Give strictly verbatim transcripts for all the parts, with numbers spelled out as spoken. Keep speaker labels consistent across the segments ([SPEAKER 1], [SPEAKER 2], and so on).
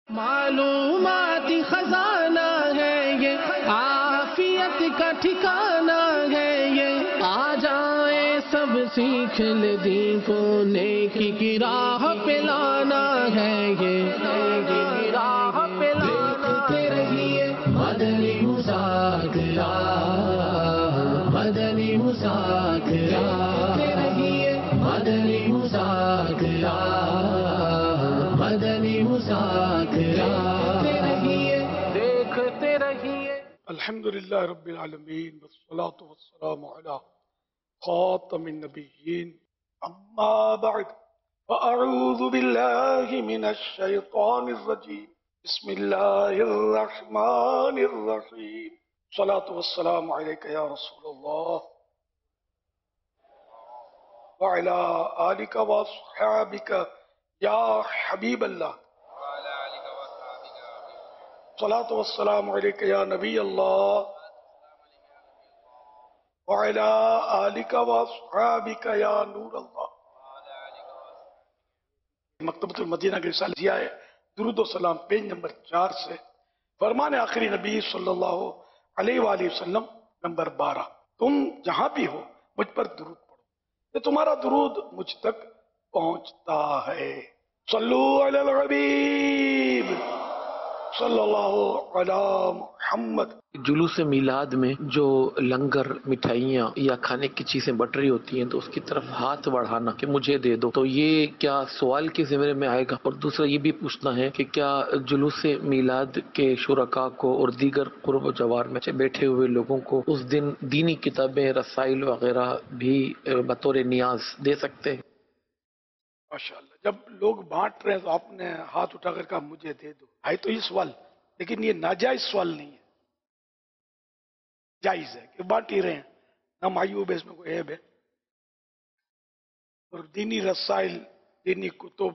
[SPEAKER 1] معلومات خزانہ ہے یہ، عافیت کا ٹھکانہ ہے یہ، آ جائیں سب سیکھ لے دین کو، نیکی کی راہ پہ لانا ہے یہ، نیکی کی راہ پہ لانا دیکھتے رہیے مدنی مذاکرہ، مدنی مذاکرہ، دیکھتے رہیے مدنی مذاکرہ، مدنی مذاکرہ، دیکھتے رہیے۔
[SPEAKER 2] الحمدللہ رب العالمین والصلاة والسلام علی خاتم النبیین، اما بعد فاعوذ باللہ من الشیطان الرجیم، بسم اللہ الرحمن الرحیم، الصلاة والسلام علیک یا رسول اللہ وعلی آلک واصحابک یا حبیب اللہ، الصلاة والسلام علیک یا نبی اللہ وعلی آلک واصحابک یا نور اللہ۔ مکتبۃ المدینہ کے رسالہ دیا ہے، درود و سلام پیج نمبر چار سے، فرمان آخری نبی صلی اللہ علیہ وآلہ وسلم نمبر بارہ، تم جہاں بھی ہو مجھ پر درود پڑھو، کہ تمہارا درود مجھ تک پہنچتا ہے۔ صلو علی الحبیب صلی اللہ علی محمد۔
[SPEAKER 3] جلوس میلاد میں جو لنگر، مٹھائیاں یا کھانے کی چیزیں بٹ رہی ہوتی ہیں تو اس کی طرف ہاتھ بڑھانا کہ مجھے دے دو، تو یہ کیا سوال کے زمرے میں آئے گا؟ اور دوسرا یہ بھی پوچھنا ہے کہ کیا جلوس میلاد کے شرکاء کو اور دیگر قرب و جوار میں بیٹھے ہوئے لوگوں کو اس دن دینی کتابیں، رسائل وغیرہ بھی بطور نیاز دے سکتے ہیں؟
[SPEAKER 2] ماشاءاللہ، جب لوگ بانٹ رہے ہیں تو آپ نے ہاتھ اٹھا کر کہا مجھے دے دو، ہے تو یہ سوال، لیکن یہ ناجائز سوال نہیں ہے، جائز ہے کہ بانٹ ہی رہے ہیں، نہ معیوب ہے، اس میں کوئی عیب ہے۔ اور دینی رسائل، دینی کتب،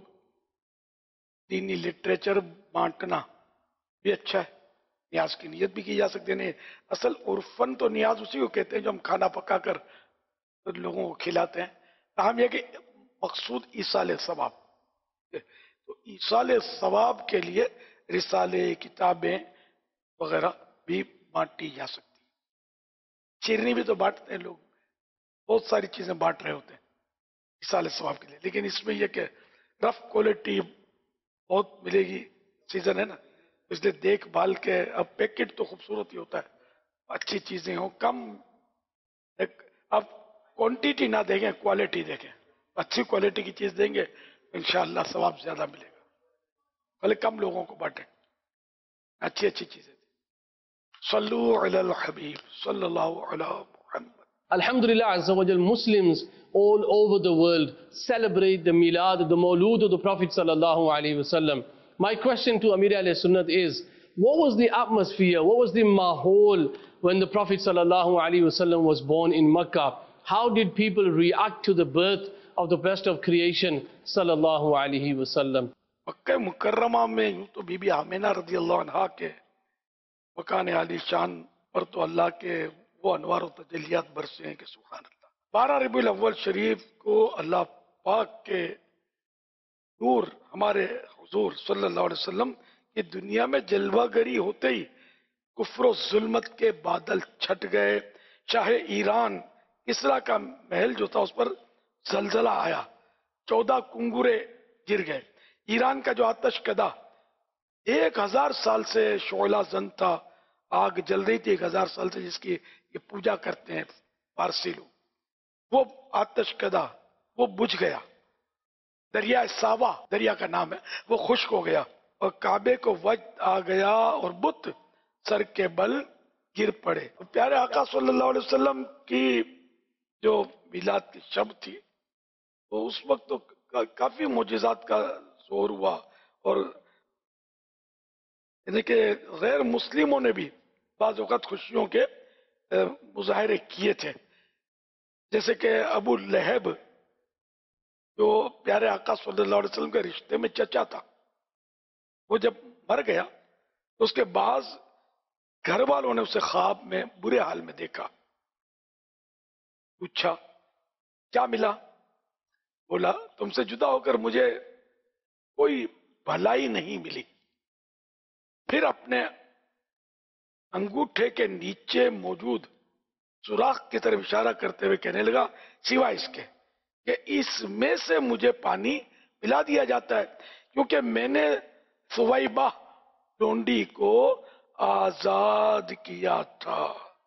[SPEAKER 2] دینی لٹریچر بانٹنا بھی اچھا ہے، نیاز کی نیت بھی کی جا سکتی ہے۔ نہیں، اصل عرفن تو نیاز اسی کو کہتے ہیں جو ہم کھانا پکا کر لوگوں کو کھلاتے ہیں، تاہم یہ کہ مقصود ایصال ثواب، تو ایصال ثواب کے لیے رسالے، کتابیں وغیرہ بھی بانٹی جا سکتی ہیں۔ شیرنی بھی تو بانٹتے ہیں لوگ، بہت ساری چیزیں بانٹ رہے ہوتے ہیں ایصال ثواب کے لیے، لیکن اس میں یہ کہ رف کوالٹی بہت ملے گی، سیزن ہے نا، اس لیے دیکھ بھال کے، اب پیکٹ تو خوبصورت ہی ہوتا ہے، اچھی چیزیں ہوں، کم، ایک اب کوانٹیٹی نہ دیکھیں، کوالٹی دیکھیں، اچھی کوالٹی کی چیز دیں گے انشاءاللہ ثواب زیادہ ملے گا، بھلے کم لوگوں کو بانٹیں، اچھی اچھی چیزیں دیں۔ صلو علی الحبیب صلی اللہ علی محمد۔
[SPEAKER 4] Alhamdulillah Azza wa Jal, Muslims all over the world celebrate the Milad, the Mawlood of the Prophet Sallallahu Alaihi Wasallam. My question to Amir Ahlul Sunnat is, what was the atmosphere, what was the mahol when the Prophet Sallallahu Alaihi Wasallam was born in Makkah? How did people react to the birth of the best of creation Sallallahu Alaihi Wasallam?
[SPEAKER 2] مکہ مکرمہ میں یوں تو be be آمینہ رضی اللہ عنہا کے مکان عالی شان پر تو اللہ کے وہ انوار و تجلیات برسے ہیں کہ سبحان اللہ۔ بارہ ربیع الاول شریف کو اللہ پاک کے نور ہمارے حضور صلی اللہ علیہ وسلم کی دنیا میں جلوہ گری ہوتے ہی کفر و ظلمت کے بادل چھٹ گئے۔ شاہ ایران کسریٰ کا محل جو تھا اس پر زلزلہ آیا، چودہ کنگورے گر گئے۔ ایران کا جو آتش کدہ ایک ہزار سال سے شعلہ زن تھا، آگ جل رہی تھی ایک ہزار سال سے، جس کی یہ پوجا کرتے ہیں پارسی لوگ، وہ آتش کدہ وہ بجھ گیا۔ دریا ساوا دریا کا نام ہے، وہ خشک ہو گیا اور کعبے کو وجد آ گیا اور بت سر کے بل گر پڑے۔ پیارے آقا صلی اللہ علیہ وسلم کی جو میلاد کی شب تھی، وہ اس وقت تو کافی معجزات کا ظہور ہوا، اور یعنی کہ غیر مسلموں نے بھی بعض اوقات خوشیوں کے مظاہرے کیے تھے، جیسے کہ ابو لہب جو پیارے آقا صلی اللہ علیہ وسلم کے رشتے میں چچا تھا، وہ جب مر گیا تو اس کے بعض گھر والوں نے اسے خواب میں برے حال میں دیکھا۔ پوچھا کیا ملا؟ بولا تم سے جدا ہو کر مجھے کوئی بھلائی نہیں ملی، پھر اپنے انگوٹھے کے نیچے موجود سوراخ کی طرف اشارہ کرتے ہوئے کہنے لگا سوائے اس کے کہ اس میں سے مجھے پانی پلا دیا جاتا ہے کیونکہ میں نے سویبہ ڈونڈی کو آزاد کیا تھا۔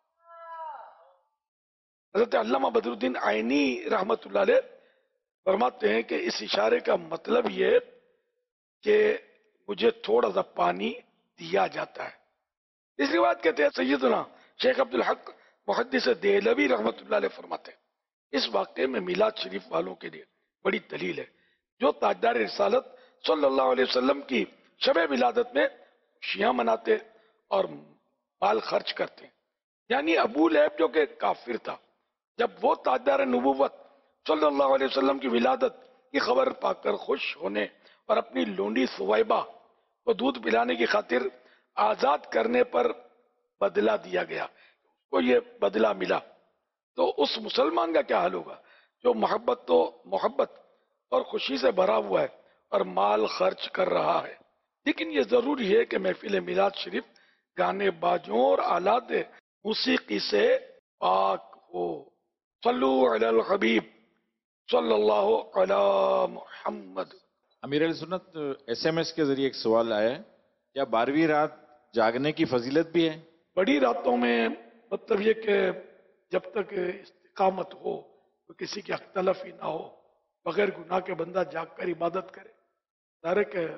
[SPEAKER 2] حضرت علامہ بدر الدین عینی رحمت اللہ علیہ فرماتے ہیں کہ اس اشارے کا مطلب یہ کہ مجھے تھوڑا سا پانی دیا جاتا ہے۔ اس روایت کہتے ہیں سیدنا شیخ عبدالحق محدث دہلوی رحمت اللہ علیہ فرماتے ہیں اس واقعے میں میلاد شریف والوں کے لیے بڑی دلیل ہے جو تاجدار رسالت صلی اللہ علیہ وسلم کی شب ولادت میں خوشیاں مناتے اور مال خرچ کرتے ہیں۔ یعنی ابو لہب جو کہ کافر تھا، جب وہ تاجدار نبوت صلی اللہ علیہ وسلم کی ولادت کی خبر پا کر خوش ہونے اور اپنی لونڈی سویبہ کو دودھ پلانے کی خاطر آزاد کرنے پر بدلہ دیا گیا، اس کو یہ بدلہ ملا، تو اس مسلمان کا کیا حال ہوگا جو محبت تو محبت اور خوشی سے بھرا ہوا ہے اور مال خرچ کر رہا ہے۔ لیکن یہ ضروری ہے کہ محفل میلاد شریف گانے باجوں اور آلات موسیقی سے پاک ہو۔ صلو علی الحبیب صلی اللہ علی محمد۔
[SPEAKER 5] امیر علیہ سنت، ایس ایم ایس کے ذریعے ایک سوال آیا ہے، کیا بارہویں رات جاگنے کی فضیلت بھی ہے؟ بڑی
[SPEAKER 2] راتوں میں مطلب یہ کہ جب تک استقامت ہو تو کسی کی حق تلفی نہ ہو، بغیر گناہ کے بندہ جاگ کر عبادت کرے، ظاہر ہے کہ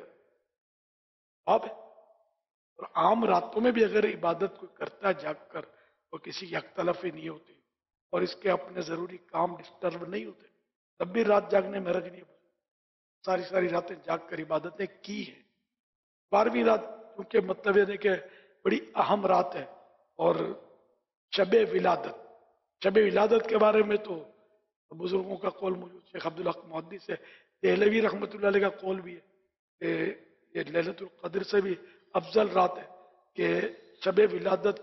[SPEAKER 2] باب ہے۔ اور عام راتوں میں بھی اگر عبادت کوئی کرتا ہے جاگ کر تو کسی کی حق تلفی نہیں ہوتی اور اس کے اپنے ضروری کام ڈسٹرب نہیں ہوتے، تب بھی رات جاگنے میں حرج نہیں ہوتا۔ ساری ساری راتیں جاگ کر عبادتیں کی ہیں۔ بارہویں رات کیونکہ مطلب یہ ہے کہ بڑی اہم رات ہے، اور شب ولادت شب ولادت کے بارے میں تو بزرگوں کا قول موجود، شیخ عبدالحق محدث دہلوی رحمۃ اللہ علیہ کا قول بھی ہے کہ یہ لیلۃ القدر سے بھی افضل رات ہے، کہ شب ولادت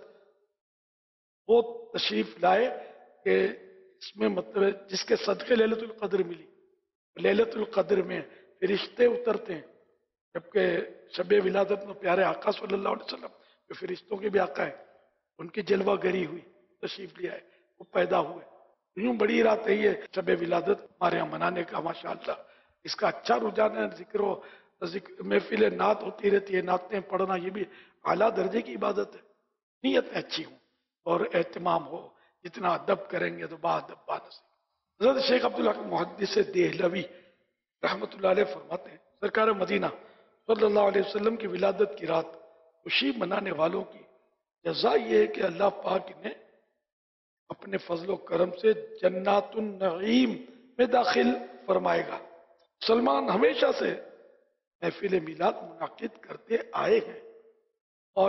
[SPEAKER 2] وہ تشریف لائے کہ اس میں مطلب ہے جس کے صدقے لیلۃ القدر ملی۔ لیلۃ القدر میں فرشتے اترتے ہیں، جبکہ شب ولادت میں پیارے آقا صلی اللہ علیہ وسلم جو فرشتوں کے بھی آقا ہیں، ان کی جلوہ گری ہوئی، تشریف لیا ہے، وہ پیدا ہوئے۔ یوں بڑی رات ہے یہ شب ولادت ہمارے یہاں منانے کا، ماشاءاللہ اس کا اچھا رجحان ہے۔ ذکر و ذکر محفل نعت ہوتی رہتی ہے، نعتیں پڑھنا یہ بھی اعلیٰ درجے کی عبادت ہے۔ نیتیں اچھی ہوں اور اہتمام ہو، جتنا ادب کریں گے تو با ادب با نصیب۔ حضرت شیخ عبدالحق محدث دہلوی رحمۃ اللہ علیہ فرماتے ہیں سرکار مدینہ صلی اللہ علیہ وسلم کی ولادت کی رات خوشی منانے والوں کی جزا یہ ہے کہ اللہ پاک نے اپنے فضل و کرم سے جنات النعیم میں داخل فرمائے گا۔ مسلمان ہمیشہ سے محفل میلاد منعقد کرتے آئے ہیں اور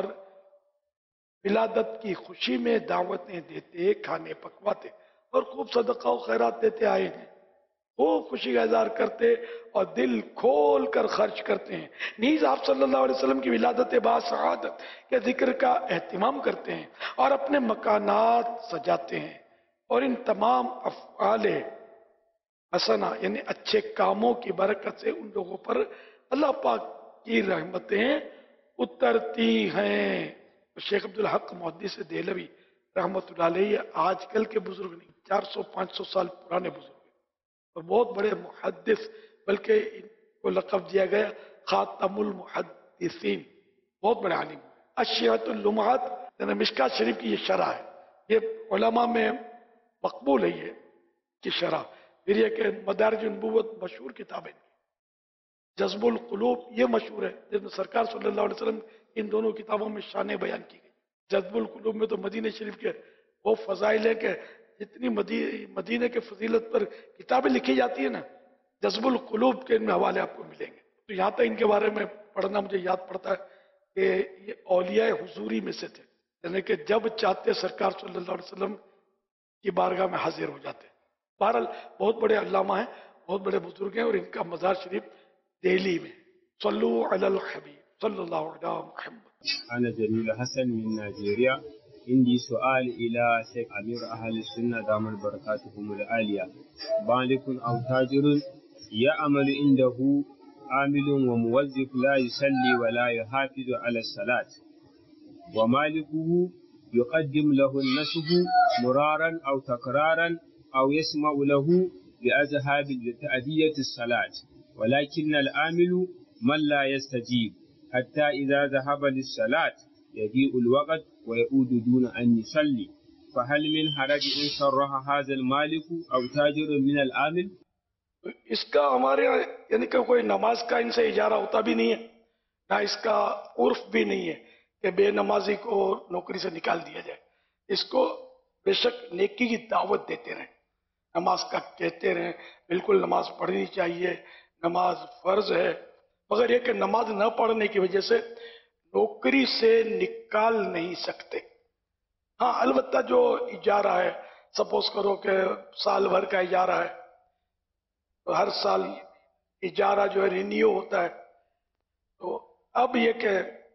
[SPEAKER 2] ولادت کی خوشی میں دعوتیں دیتے، کھانے پکواتے اور خوب صدقہ و خیرات دیتے آئے ہیں، خوب خوشی کا اظہار کرتے اور دل کھول کر خرچ کرتے ہیں۔ نیز آپ صلی اللہ علیہ وسلم کی ولادت باسعادت کے ذکر کا اہتمام کرتے ہیں اور اپنے مکانات سجاتے ہیں، اور ان تمام افعال حسنہ یعنی اچھے کاموں کی برکت سے ان لوگوں پر اللہ پاک کی رحمتیں اترتی ہیں۔ شیخ عبدالحق محدث دہلوی رحمۃ اللہ علیہ آج کل کے بزرگ نہیں، چار سو پانچ سو سال پرانے بزرگ ہیں اور بہت بڑے محدث، بلکہ ان کو لقب دیا گیا خاتم المحدثین، بہت بڑے عالم۔ اشیعۃ اللمعات یعنی مشکات شریف کی یہ شرح ہے، یہ علماء میں مقبول ہے یہ کی شرح۔ پھر یہ کہ مدارج النبوت مشہور کتاب ہے، جذب القلوب یہ مشہور ہے جس میں سرکار صلی اللہ علیہ وسلم ان دونوں کتابوں میں شان بیان کی گئی۔ جذب القلوب میں تو مدینہ شریف کے وہ فضائل ہے کہ جتنی مدینہ کے فضیلت پر کتابیں لکھی جاتی ہیں نا، جذب القلوب کے ان میں حوالے آپ کو ملیں گے۔ تو یہاں تک ان کے بارے میں پڑھنا مجھے یاد پڑتا ہے کہ یہ اولیاء حضوری میں سے تھے، یعنی کہ جب چاہتے سرکار صلی اللہ علیہ وسلم کی بارگاہ میں حاضر ہو جاتے۔ بہرحال بہت بڑے علامہ ہیں، بہت بڑے بزرگ ہیں، اور ان کا مزار شریف دہلی میں۔ صلو علی الحبیب صلی اللہ علیہ محمد۔
[SPEAKER 6] أنا جميل حسن من نيجيريا. عندي سؤال إلى شيخ أمير أهل السنة دام بركاتهم العالية. بالغ أو تاجر يعمل عنده عامل وموظف لا يصلي ولا يحافظ على الصلاة، ومالكه يقدم له النسب مرارا أو تكرارا أو يسمع له بأذهاب تأدية الصلاة، ولكن العامل من لا يستجيب حتى إذا ذهب للصلاة يضيع الوقت ويعود دون أن يصلي، فهل من حرج إن صرح هذا المالك أو تاجر من العامل؟
[SPEAKER 2] اس کا ہمارے یہاں یعنی کہ کوئی نماز کا ان سے اجارہ ہوتا بھی نہیں ہے، نہ اس کا عرف بھی نہیں ہے کہ بے نمازی کو نوکری سے نکال دیا جائے. اس کو بے شک نیکی کی دعوت دیتے رہیں، نماز کا کہتے رہیں، بالکل نماز پڑھنی چاہیے، نماز فرض ہے، مگر یہ کہ نماز نہ پڑھنے کی وجہ سے نوکری سے نکال نہیں سکتے. ہاں البتہ جو اجارہ ہے، سپوز کرو کہ سال بھر کا اجارہ ہے، تو ہر سال اجارہ جو ہے رینیو ہوتا ہے، تو اب یہ کہ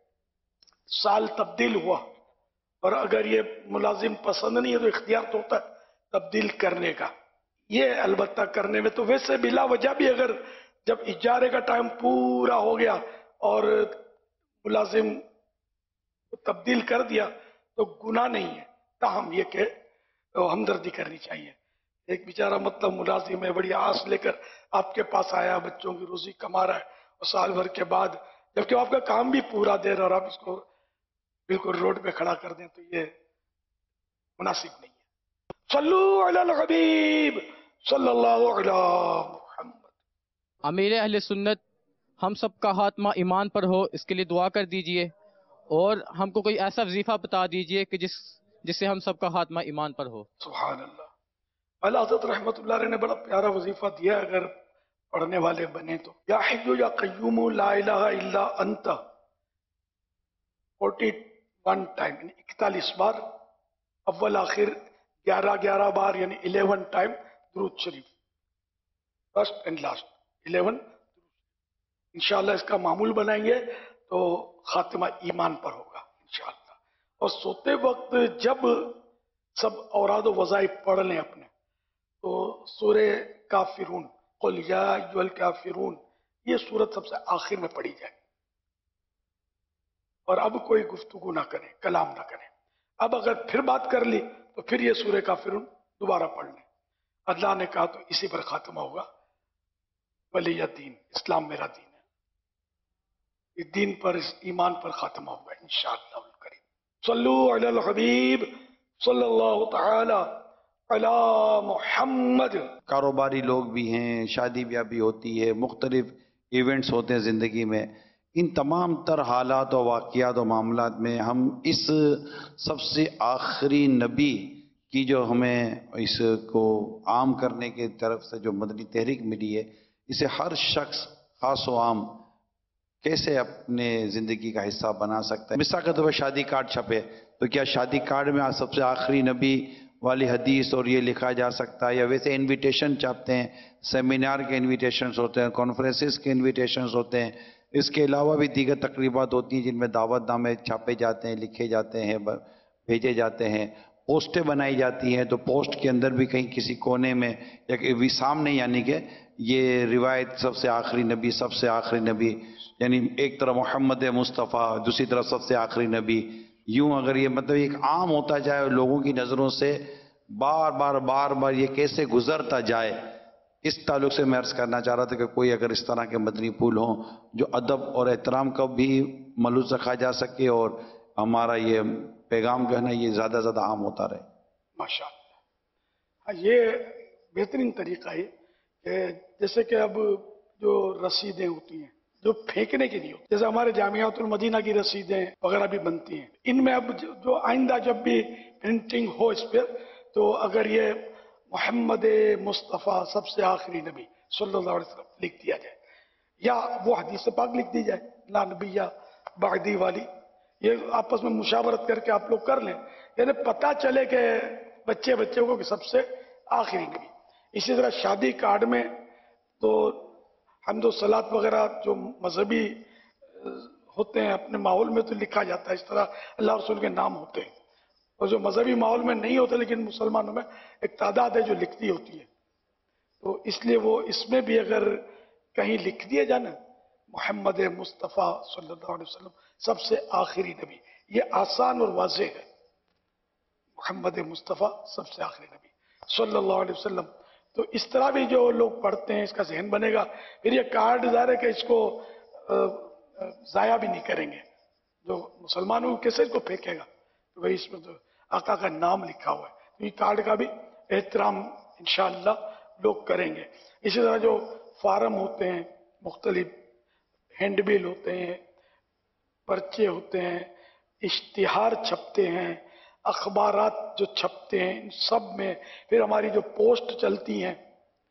[SPEAKER 2] سال تبدیل ہوا اور اگر یہ ملازم پسند نہیں ہے تو اختیار تو ہوتا ہے تبدیل کرنے کا. یہ البتہ کرنے میں تو ویسے بلا وجہ بھی اگر جب اجارے کا ٹائم پورا ہو گیا اور ملازم تبدیل کر دیا تو گناہ نہیں ہے، تاہم یہ کہ ہمدردی کرنی چاہیے. ایک بیچارہ مطلب ملازم ہے، بڑی آس لے کر آپ کے پاس آیا، بچوں کی روزی کما رہا ہے، اور سال بھر کے بعد جبکہ آپ کا کام بھی پورا دے رہا اور آپ اس کو بالکل روڈ پہ کھڑا کر دیں تو یہ مناسب نہیں ہے. صلو علی الحبیب صلی اللہ علی محمد.
[SPEAKER 7] امیر اہل سنت ہم سب کا خاتمہ ایمان پر ہو، اس کے لیے دعا کر دیجئے، اور ہم کو کوئی ایسا وظیفہ بتا دیجئے کہ جس جس سے ہم سب کا خاتمہ ایمان پر ہو.
[SPEAKER 2] سبحان اللہ. اعلیٰ حضرت رحمت اللہ علیہ نے بڑا پیارا وظیفہ دیا ہے، اگر پڑھنے والے بنے تو. یا حی یا قیوم لا الہ الا انت فورٹی ون ٹائم یعنی اکتالیس بار، اول آخر گیارہ گیارہ بار یعنی الیون ٹائم درود شریف، فرسٹ اینڈ لاسٹ الیون. انشاءاللہ اس کا معمول بنائیں گے تو خاتمہ ایمان پر ہوگا انشاءاللہ. اور سوتے وقت جب سب اوراد و وظائف پڑھ لیں اپنے تو سورہ کافرون، قل یا ایھا الکافرون، یہ سورت سب سے آخر میں پڑھی جائے. اور اب کوئی گفتگو نہ کریں، کلام نہ کریں. اب اگر پھر بات کر لی تو پھر یہ سورہ کافرون دوبارہ پڑھ لیں. اللہ نے کہا تو اسی پر خاتمہ ہوگا. ولی دین، اسلام میرا دین ہے، اس دین پر، اس ایمان پر خاتمہ ہوگا انشاءاللہ الکریم. صلو علی الحبیب صلی اللہ تعالی علی محمد.
[SPEAKER 8] کاروباری لوگ بھی ہیں، شادی بیاہ بھی ہوتی ہے، مختلف ایونٹس ہوتے ہیں زندگی میں. ان تمام تر حالات و واقعات و معاملات میں ہم اس سب سے آخری نبی کی جو ہمیں اس کو عام کرنے کی طرف سے جو مدنی تحریک ملی ہے، اسے ہر شخص خاص و عام کیسے اپنے زندگی کا حصہ بنا سکتا ہے. مثال کے طور پر شادی کارڈ چھپے تو کیا شادی کارڈ میں سب سے آخری نبی والی حدیث اور یہ لکھا جا سکتا ہے؟ یا ویسے انویٹیشن چھاپتے ہیں، سیمینار کے انویٹیشنز ہوتے ہیں، کانفرنسز کے انویٹیشنز ہوتے ہیں، اس کے علاوہ بھی دیگر تقریبات ہوتی ہیں جن میں دعوت نامے چھاپے جاتے ہیں، لکھے جاتے ہیں، بھیجے جاتے ہیں، پوسٹیں بنائی جاتی ہیں. تو پوسٹ کے اندر بھی کہیں کسی کونے میں یا وسام نہیں، یعنی کہ یہ روایت سب سے آخری نبی، سب سے آخری نبی، یعنی ایک طرف محمد مصطفیٰ، دوسری طرف سب سے آخری نبی، یوں اگر یہ مطلب ایک عام ہوتا جائے اور لوگوں کی نظروں سے بار بار بار بار یہ کیسے گزرتا جائے، اس تعلق سے میں عرض کرنا چاہ رہا تھا کہ کوئی اگر اس طرح کے مدنی پھول ہوں جو ادب اور احترام کا بھی ملوث رکھا جا سکے اور ہمارا یہ پیغام جو ہے نا یہ زیادہ زیادہ عام ہوتا رہے.
[SPEAKER 2] ماشاءاللہ. یہ بہترین طریقہ ہے کہ جیسے کہ اب جو رسیدیں ہوتی ہیں جو پھینکنے کی نہیں ہوتی، جیسے ہمارے جامعات المدینہ کی رسیدیں وغیرہ بھی بنتی ہیں، ان میں اب جو آئندہ جب بھی پرنٹنگ ہو اس پہ تو اگر یہ محمد مصطفیٰ سب سے آخری نبی صلی اللہ علیہ وسلم لکھ دیا جائے یا وہ حدیث پاک لکھ دی جائے لا نبی بعدی والی، یہ آپس میں مشاورت کر کے آپ لوگ کر لیں، یعنی پتہ چلے کہ بچے بچے کو کہ سب سے آخری نبی. اسی طرح شادی کارڈ میں تو حمد و صلات وغیرہ جو مذہبی ہوتے ہیں اپنے ماحول میں تو لکھا جاتا ہے، اس طرح اللہ رسول کے نام ہوتے ہیں، اور جو مذہبی ماحول میں نہیں ہوتے لیکن مسلمانوں میں ایک تعداد ہے جو لکھتی ہوتی ہے، تو اس لیے وہ اس میں بھی اگر کہیں لکھ دیا جائے نا محمد مصطفیٰ صلی اللہ علیہ وسلم سب سے آخری نبی. یہ آسان اور واضح ہے. محمد مصطفیٰ سب سے آخری نبی صلی اللہ علیہ وسلم. تو اس طرح بھی جو لوگ پڑھتے ہیں اس کا ذہن بنے گا. پھر یہ کارڈ ظاہر ہے کہ اس کو ضائع بھی نہیں کریں گے. جو مسلمانوں کیسے اس کو پھینکے گا؟ تو بھائی اس میں تو آقا کا نام لکھا ہوا ہے. تو یہ کارڈ کا بھی احترام انشاءاللہ لوگ کریں گے. اسی طرح جو فارم ہوتے ہیں، مختلف ہینڈ بل ہوتے ہیں، پرچے ہوتے ہیں، اشتہار چھپتے ہیں، اخبارات جو چھپتے ہیں، ان سب میں پھر ہماری جو پوسٹ چلتی ہیں،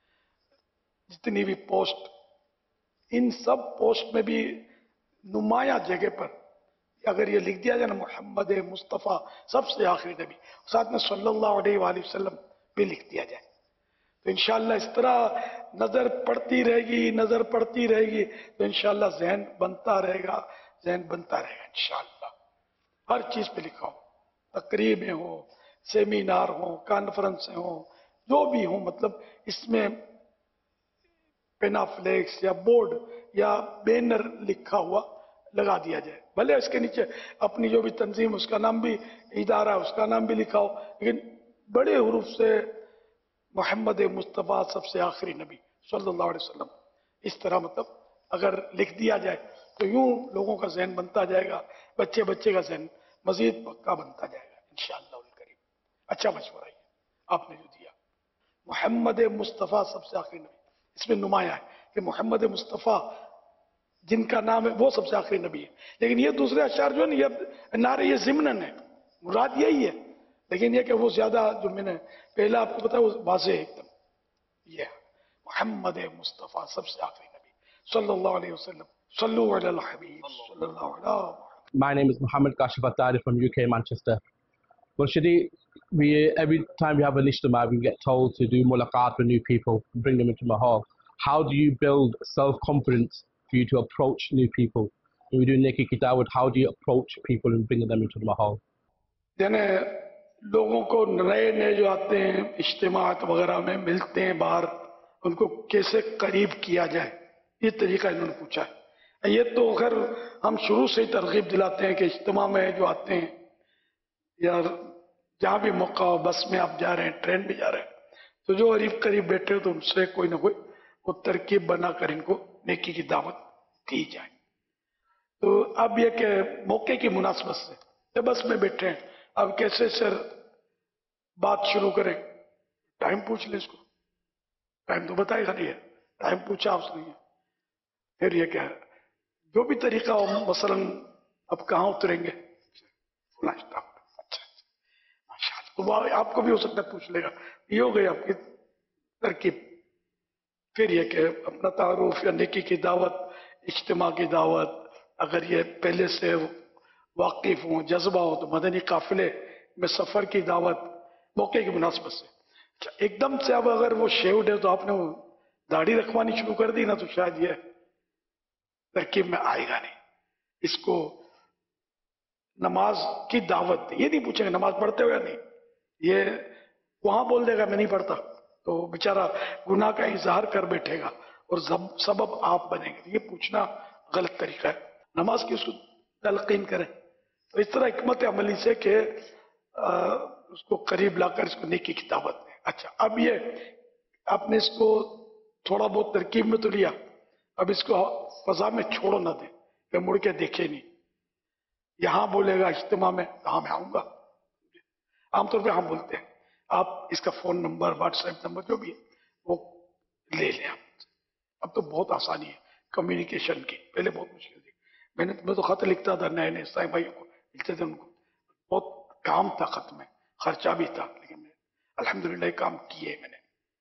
[SPEAKER 2] جتنی بھی پوسٹ، ان سب پوسٹ میں بھی نمایاں جگہ پر اگر یہ لکھ دیا جائے نا محمد مصطفیٰ سب سے آخری نبی، ساتھ میں صلی اللہ علیہ وآلہ وسلم بھی لکھ دیا جائے، تو انشاءاللہ اس طرح نظر پڑتی رہے گی نظر پڑتی رہے گی تو انشاءاللہ ذہن بنتا رہے گا ذہن بنتا رہے گا انشاءاللہ. ہر چیز پہ لکھا ہو، تقریبیں ہوں، سیمینار ہوں، کانفرنسیں ہوں، جو بھی ہوں، مطلب اس میں پینا فلیکس یا بورڈ یا بینر لکھا ہوا لگا دیا جائے. بھلے اس کے نیچے اپنی جو بھی تنظیم اس کا نام بھی، ادارہ اس کا نام بھی لکھا ہو، لیکن بڑے حروف سے محمد مصطفیٰ سب سے آخری نبی صلی اللہ علیہ وسلم اس طرح مطلب اگر لکھ دیا جائے تو یوں لوگوں کا ذہن بنتا جائے گا، بچے بچے کا ذہن مزید پکا بنتا جائے گا انشاءاللہ الکریم. اچھا مشورہ ہے آپ نے جو دیا. محمد مصطفیٰ سب سے آخری نبی، اس میں نمایاں ہے کہ محمد مصطفیٰ جن کا نام ہے وہ سب سے آخری نبی ہے. لیکن یہ دوسرے اشعار جو ہے نا، یہ نعرے یہ ضمناً ہے، مراد یہی ہے، لیکن یہ کہ وہ زیادہ جو میں نے پہلا آپ کو بتایا وہ واضح ہے ایک دم. یہ محمد مصطفیٰ سب سے آخری نبی صلی اللہ علیہ وسلم. صلو علی الحبیب صلی اللہ علیہ وسلم.
[SPEAKER 9] My name is Muhammad Kashif Attari from U K, Manchester. Well, Shadi, we, every time we have an ijtima, we get told to do mulaqat with new people, bring them into Mahal. How do you build self-confidence for you to approach new people? When we do Neki Kitawat, how do you approach people and bring them into the Mahal?
[SPEAKER 2] یعنی لوگوں کو نئے نئے جو آتے ہیں اجتماعات وغیرہ میں ملتے ہیں باہر، ان کو کیسے قریب کیا جائے، یہ طریقہ انہوں نے پوچھا ہے. یہ تو خیر ہم شروع سے ہی ترغیب دلاتے ہیں کہ اجتماع میں جو آتے ہیں یا جہاں بھی موقع ہو، بس میں آپ جا رہے ہیں، ٹرین میں جا رہے ہیں، تو جو قریب قریب بیٹھے تو ان سے کوئی نہ کوئی وہ ترکیب بنا کر ان کو نیکی کی دعوت دی جائے. تو اب یہ کہ موقع کی مناسبت سے بس میں بیٹھے ہیں، اب کیسے سر بات شروع کریں؟ ٹائم پوچھ لیں اس کو، ٹائم تو بتائے گا نہیں ہے، ٹائم پوچھا اس نے. پھر یہ کیا ہے جو بھی طریقہ ہو، مثلا اب کہاں اتریں گے، اچھا ماشاءاللہ، تو وہ آپ کو بھی ہو سکتا ہے پوچھ لے گا. یہ ہو گئی آپ کی ترکیب. پھر یہ کہ اپنا تعارف یا نیکی کی دعوت، اجتماع کی دعوت، اگر یہ پہلے سے واقف ہوں، جذبہ ہو تو مدنی قافلے میں سفر کی دعوت موقع کی مناسبت سے. اچھا ایک دم سے اب اگر وہ شیوڈ ہے تو آپ نے وہ داڑھی رکھوانی شروع کر دی نا، تو شاید یہ ترکیب میں آئے گا نہیں. اس کو نماز کی دعوت، یہ نہیں پوچھیں گے نماز پڑھتے ہو یا نہیں، یہ وہاں بول دے گا میں نہیں پڑھتا تو بیچارہ گناہ کا اظہار کر بیٹھے گا اور سبب آپ بنیں گے. یہ پوچھنا غلط طریقہ ہے. نماز کی اس کو تلقین کریں. تو اس طرح حکمت عملی سے کہ اس کو قریب لا کر اس کو نیکی کی دعوت دیں. اچھا اب یہ آپ نے اس کو تھوڑا بہت ترکیب میں تو لیا، اب اس کو فضا میں چھوڑو نہ دیں کہ مڑ کے دیکھے نہیں. یہاں بولے گا اجتماع میں، ہاں میں آؤں گا، عام طور پہ ہم بولتے ہیں. آپ اس کا phone number, WhatsApp number جو بھی ہے وہ لے لیں. آپ اب تو بہت آسانی ہے کمیونیکیشن کی، پہلے بہت مشکل تھی. میں نے میں تو خط لکھتا تھا نئے نئے سائیں بھائیوں کو لکھتے تھے، ان کو بہت کام تھا، خط میں خرچہ بھی تھا، لیکن میں الحمدللہ یہ کام کیے میں نے.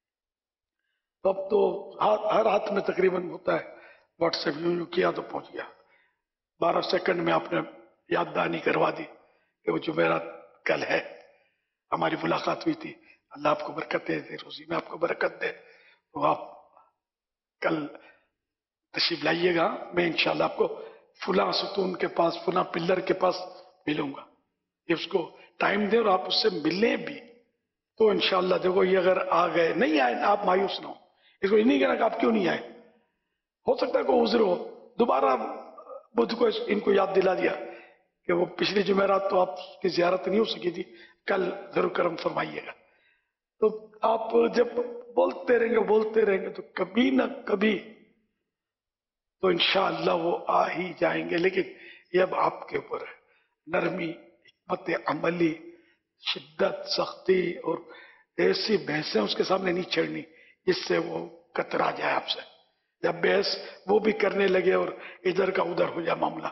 [SPEAKER 2] اب تو ہر ہاتھ میں تقریباً ہوتا ہے واٹس ایپ، یوں یوں کیا تو پہنچ گیا. بارہ سیکنڈ میں آپ نے یاد دہانی کروا دی کہ وہ جمعرات کل ہے، ہماری ملاقات ہوئی تھی، اللہ آپ کو برکت دے دے، روزی میں آپ کو برکت دے. تو آپ کل تشریف لائیے گا، میں انشاءاللہ آپ کو فلاں ستون کے پاس، فلاں پلر کے پاس ملوں گا. یہ اس کو ٹائم دیں اور آپ اس سے ملیں بھی تو انشاءاللہ. دیکھو یہ اگر آ گئے، نہیں آئے آپ مایوس نہ ہو. اس کو یہ نہیں کہنا کہ آپ کیوں نہیں آئے، ہو سکتا ہے کوئی عذر ہو، دوبارہ بدھ کو ان کو یاد دلا دیا کہ وہ پچھلی جمعرات تو آپ کی زیارت نہیں ہو سکی تھی، کل ضرور کرم فرمائیے گا. تو آپ جب بولتے رہیں گے بولتے رہیں گے تو کبھی نہ کبھی تو انشاءاللہ وہ آ ہی جائیں گے. لیکن یہ اب آپ کے اوپر ہے، نرمی، حکمت عملی، شدت، سختی اور ایسی بحثیں اس کے سامنے نہیں چھڑنی جس سے وہ کترا جائے آپ سے. جب بحث وہ بھی کرنے لگے اور ادھر کا ادھر ہو جائے معاملہ.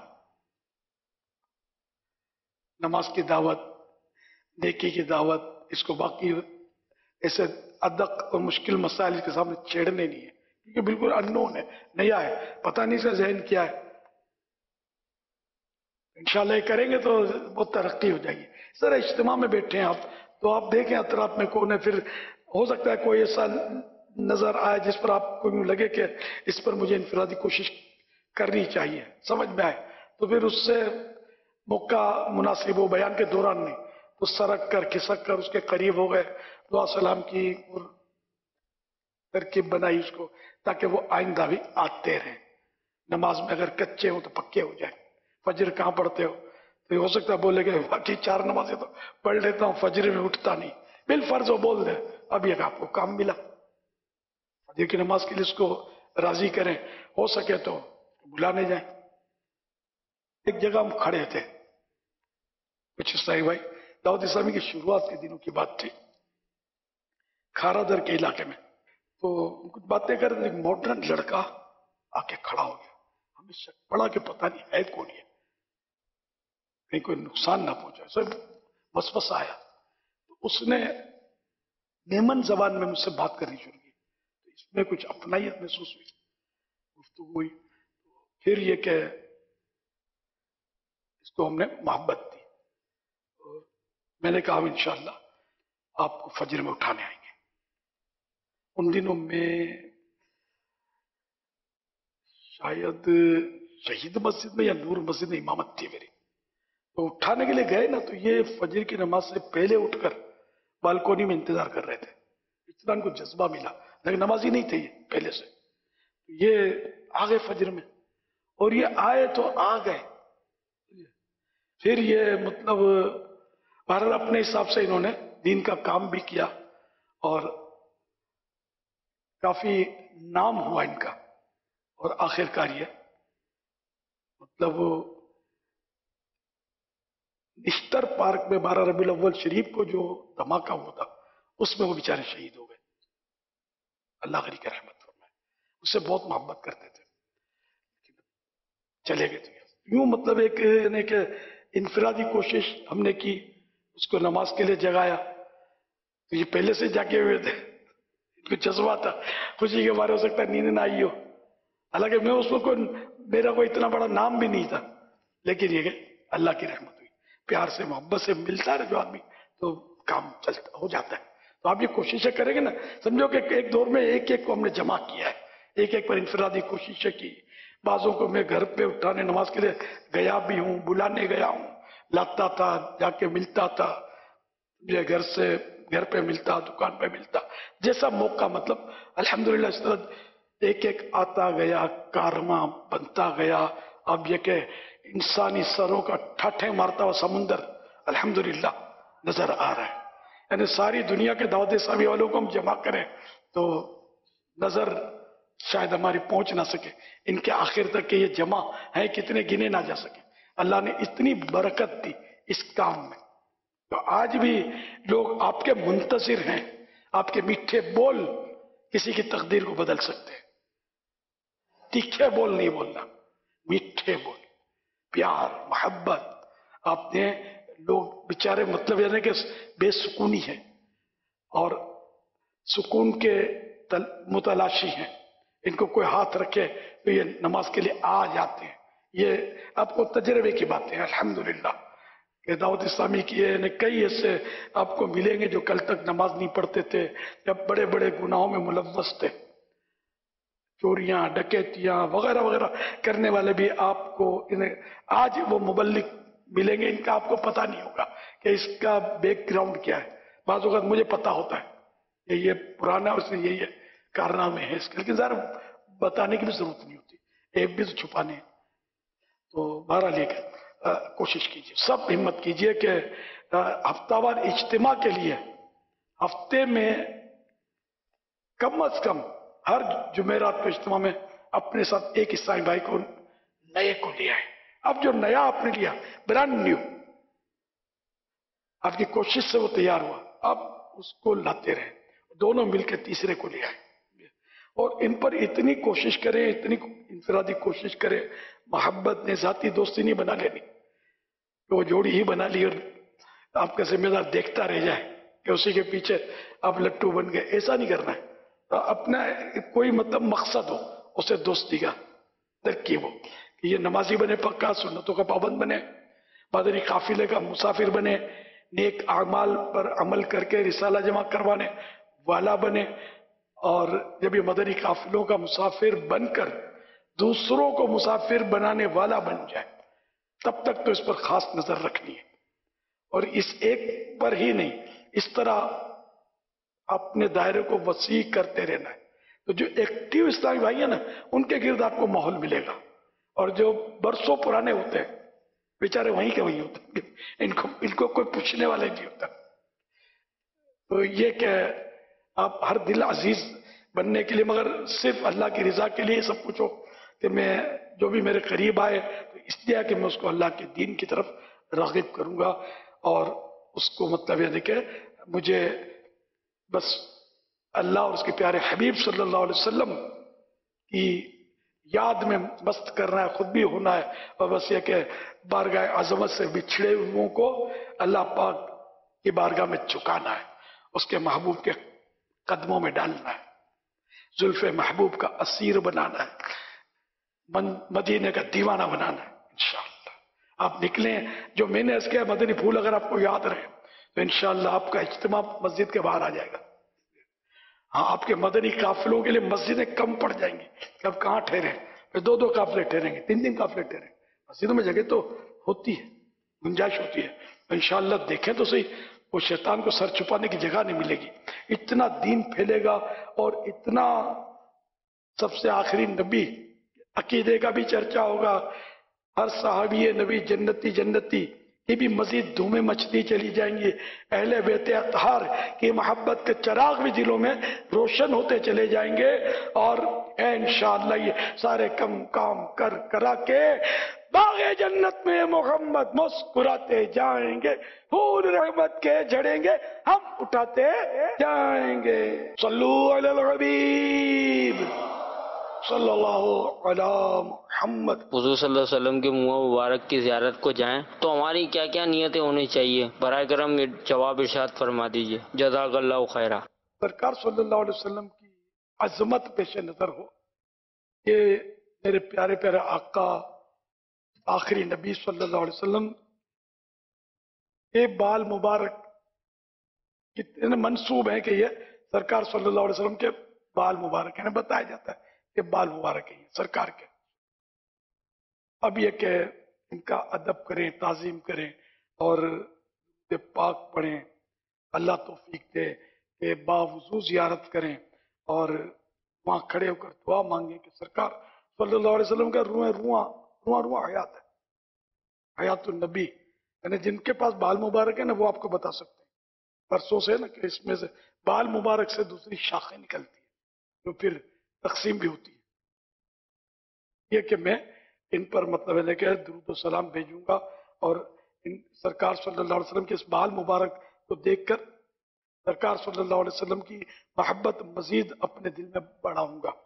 [SPEAKER 2] نماز کی دعوت، نیکی کی دعوت، اس کو باقی ایسے ادق اور مشکل مسائل کے سامنے چھیڑنے نہیں ہے، کیونکہ بالکل اننون ہے، نیا ہے، پتہ نہیں اس کا ذہن کیا ہے. انشاءاللہ یہ کریں گے تو بہت ترقی ہو جائے گی. سر اجتماع میں بیٹھے ہیں آپ تو آپ دیکھیں اطراف میں کون ہے، پھر ہو سکتا ہے کوئی ایسا نظر آئے جس پر آپ کو یوں لگے کہ اس پر مجھے انفرادی کوشش کرنی چاہیے، سمجھ میں آئے تو پھر اس سے موقع مناسب ہو، بیان کے دوران نہیں تو سرک کر کھسک کر اس کے قریب ہو گئے، دعا سلام کی اور ترکیب بنائی اس کو تاکہ وہ آئندہ بھی آتے رہیں. نماز میں اگر کچے ہوں تو پکے ہو جائیں. فجر کہاں پڑھتے ہو تو یہ ہو سکتا ہے بولے کہ باقی چار نمازیں تو پڑھ لیتا ہوں، فجر میں اٹھتا نہیں، بالفرض وہ بول دے. اب یہ آپ کو کام ملا، فجر کی نماز کے لیے اس کو راضی کریں، ہو سکے تو بلانے جائیں. ایک جگہ ہم کھڑے تھے، کچھ عیسائی بھائی، دعوت اسلامی کی شروعات کے دنوں کی بات تھی، کھارا در کے علاقے میں. تو کچھ باتیں کر رہے، ایک ماڈرن لڑکا آ کے کھڑا ہو گیا. ہمیں شک پڑا کہ پتہ نہیں ہے کون ہے، کہیں کوئی نقصان نہ پہنچا. سر وسوسہ آیا تو اس نے نیمن زبان میں مجھ سے بات کرنی شروع کی. تو اس میں کچھ اپنائیت محسوس ہوئی، گفتگو ہوئی. پھر یہ کہ اس کو ہم نے محبت دی. میں نے کہا انشاءاللہ آپ کو فجر میں اٹھانے آئیں گے. ان دنوں میں شاید شہید مسجد میں یا نور مسجد میں امامت تھی میری، تو اٹھانے کے لیے گئے نا تو یہ فجر کی نماز سے پہلے اٹھ کر بالکونی میں انتظار کر رہے تھے. اتنا ان کو جذبہ ملا، لیکن نمازی نہیں تھے یہ پہلے سے. یہ آ گئے فجر میں اور یہ آئے تو آ گئے. پھر یہ مطلب بہرحال اپنے حساب سے انہوں نے دین کا کام بھی کیا اور کافی نام ہوا ان کا. اور آخر کار یہ مطلب نشتر پارک میں بارہ ربیع الاول شریف کو جو دھماکہ ہوا تھا اس میں وہ بیچارے شہید ہو گئے. اللہ غنی کی رحمت فرمائے. اس سے بہت محبت کرتے تھے، چلے گئے تھے یوں. مطلب ایک یعنی کہ انفرادی کوشش ہم نے کی، اس کو نماز کے لیے جگایا. تو یہ پہلے سے جاگے ہوئے تھے، ان کو جذبہ تھا، خوشی کے بارے ہو سکتا ہے نیند نہ آئی ہو. حالانکہ میں اس کو میرا کوئی اتنا بڑا نام بھی نہیں تھا، لیکن یہ کہ اللہ کی رحمت ہوئی. پیار سے محبت سے ملتا ہے جو آدمی تو کام چلتا ہو جاتا ہے. تو آپ یہ کوششیں کریں گے نا، سمجھو کہ ایک دور میں ایک ایک کو ہم نے جمع کیا ہے، ایک ایک پر انفرادی کوششیں کی. بعضوں کو میں گھر پہ اٹھانے نماز کے لیے گیا بھی ہوں، بلانے گیا ہوں، لاتا تھا، جا کے ملتا تھا، یہ گھر سے گھر پہ ملتا، دکان پہ ملتا، جیسا موقع. مطلب الحمدللہ اس طرح ایک ایک آتا گیا، کارواں بنتا گیا. اب یہ کہ انسانی سروں کا ٹھاٹھے مارتا ہوا سمندر الحمدللہ نظر آ رہا ہے. یعنی ساری دنیا کے دعوت اسلامی والوں کو ہم جمع کریں تو نظر شاید ہماری پہنچ نہ سکے ان کے آخر تک کہ یہ جمع ہیں کتنے گنے نہ جا سکے. اللہ نے اتنی برکت دی اس کام میں. تو آج بھی لوگ آپ کے منتظر ہیں، آپ کے میٹھے بول کسی کی تقدیر کو بدل سکتے ہیں. تیکھے بول نہیں بولنا، میٹھے بول، پیار، محبت. آپ نے لوگ بیچارے مطلب یعنی کہ بے سکونی ہے اور سکون کے متلاشی ہیں. ان کو کوئی ہاتھ رکھے تو یہ نماز کے لیے آ جاتے ہیں. یہ آپ کو تجربے کی باتیں ہیں الحمدللہ کہ دعوت اسلامی کی ہے. کئی ایسے آپ کو ملیں گے جو کل تک نماز نہیں پڑھتے تھے، جب بڑے بڑے گناہوں میں ملوث تھے، چوریاں، ڈکیتیاں وغیرہ وغیرہ کرنے والے بھی آپ کو انہیں آج وہ مبلغ ملیں گے. ان کا آپ کو پتہ نہیں ہوگا کہ اس کا بیک گراؤنڈ کیا ہے. بعض اوقات مجھے پتہ ہوتا ہے کہ یہ پرانا اس نے یہ کارنامے ہیں اس کے، لیکن ذرا بتانے کی بھی ضرورت نہیں ہوتی. ایک بھی تو چھپانے ہیں. تو بہرحال یہ کوشش کیجیے, سب ہمت کیجیے کہ ہفتہ وار اجتماع کے لیے ہفتے میں کم از کم ہر جمعرات کو اجتماع میں اپنے ساتھ ایک اسلامی بھائی کو نئے کو لیا ہے. اب جو نیا آپ نے لیا, برانڈ نیو, آپ کی کوشش سے وہ تیار ہوا, اب اس کو لاتے رہے, دونوں مل کے تیسرے کو لیا ہے. اور ان پر اتنی کوشش کریں, اتنی انفرادی کوشش کریں, محبت نے ذاتی دوستی نہیں بنا لینی کہ وہ جوڑی ہی بنا لی اور آپ کا ذمہ دار دیکھتا رہ جائے کہ اسی کے پیچھے آپ لٹو بن گئے. ایسا نہیں کرنا ہے. اپنا کوئی مطلب مقصد ہو, اسے دوستی کا ترکیب ہو کہ یہ نمازی بنے پکا, سنتوں کا پابند بنے, مدنی قافلے کا مسافر بنے, نیک اعمال پر عمل کر کے رسالہ جمع کروانے والا بنے, اور جب یہ مدنی قافلوں کا مسافر بن کر دوسروں کو مسافر بنانے والا بن جائے, تب تک تو اس پر خاص نظر رکھنی ہے. اور اس ایک پر ہی نہیں, اس طرح اپنے دائرے کو وسیع کرتے رہنا ہے. تو جو ایکٹیو اسلامی بھائی ہیں نا, ان کے گرد آپ کو ماحول ملے گا, اور جو برسوں پرانے ہوتے ہیں بیچارے وہیں کے وہیں ہوتے ہیں, ان کو ان کو کوئی پوچھنے والا نہیں ہوتا. تو یہ کہ آپ ہر دل عزیز بننے کے لیے, مگر صرف اللہ کی رضا کے لیے سب کچھ ہو کہ میں جو بھی میرے قریب آئے تو اس لیے کہ میں اس کو اللہ کے دین کی طرف راغب کروں گا, اور اس کو مطلب یہ کہ مجھے بس اللہ اور اس کے پیارے حبیب صلی اللہ علیہ وسلم کی یاد میں مست کرنا ہے, خود بھی ہونا ہے, اور بس یہ کہ بارگاہ عظمت سے بچھڑے ہوئوں کو اللہ پاک کی بارگاہ میں جھکانا ہے, اس کے محبوب کے قدموں میں ڈالنا ہے, زلف محبوب کا اسیر بنانا ہے, مدینے کا دیوانہ بنانا ہے. انشاءاللہ آپ نکلیں. جو میں نے اس کے مدنی پھول اگر آپ کو یاد رہے تو انشاءاللہ آپ کا اجتماع مسجد کے باہر آ جائے گا. ہاں, آپ کے مدنی قافلوں کے لیے مسجدیں کم پڑ جائیں گی کہ اب کہاں ٹھہریں, پھر دو دو قافلے ٹھہریں گے, تین تین قافلے ٹھہریں. مسجدوں میں جگہ تو ہوتی ہے, گنجائش ہوتی ہے. انشاءاللہ دیکھیں تو صحیح, وہ شیطان کو سر چھپانے کی جگہ نہیں ملے گی. اتنا دین پھیلے گا, اور اتنا سب سے آخری نبی عقیدے کا بھی چرچا ہوگا, ہر صحابی نبی جنتی جنتی, یہ بھی مزید دھومیں مچتی چلی جائیں گی. اہل بیت اطہار کی محبت کے چراغ بھی دلوں میں روشن ہوتے چلے جائیں گے, اور انشاءاللہ یہ سارے کم کام کر کرا کے باغ جنت میں محمد مسکراتے جائیں گے, پھول رحمت کے جھڑیں گے, ہم اٹھاتے جائیں گے. صلو علی الحبیب صلی اللہ علی محمد.
[SPEAKER 10] حضور صلی اللہ علیہ وسلم کے منہ مبارک کی زیارت کو جائیں تو ہماری کیا کیا نیتیں ہونی چاہیے؟ برائے کرم جواب ارشاد فرما دیجئے. جزاک اللہ خیرہ.
[SPEAKER 2] سرکار صلی اللہ علیہ وسلم کی عظمت پیش نظر ہو کہ میرے پیارے پیارے آقا آخری نبی صلی اللہ علیہ وسلم کے بال مبارک کتنے منسوب ہیں کہ یہ سرکار صلی اللہ علیہ وسلم کے بال مبارک ہیں, بتایا جاتا ہے کہ بال مبارک ہیں سرکار کے. اب یہ کہ ان کا ادب کریں, تعظیم کریں, اور پاک پڑھیں. اللہ توفیق دے کہ باوضو زیارت کریں, اور وہاں کھڑے ہو کر دعا مانگیں کہ سرکار صلی اللہ علیہ وسلم کا روح رواں رواں رواں حیات ہے, حیات النبی. یعنی جن کے پاس بال مبارک ہے نا, وہ آپ کو بتا سکتے ہیں برسوں سے نا کہ اس میں سے بال مبارک سے دوسری شاخیں نکلتی ہیں جو پھر تقسیم بھی ہوتی ہے. یہ کہ میں ان پر مطلب ہے کہ درود و سلام بھیجوں گا, اور ان سرکار صلی اللہ علیہ وسلم کے اس بال مبارک کو دیکھ کر سرکار صلی اللہ علیہ وسلم کی محبت مزید اپنے دل میں بڑھاؤں گا.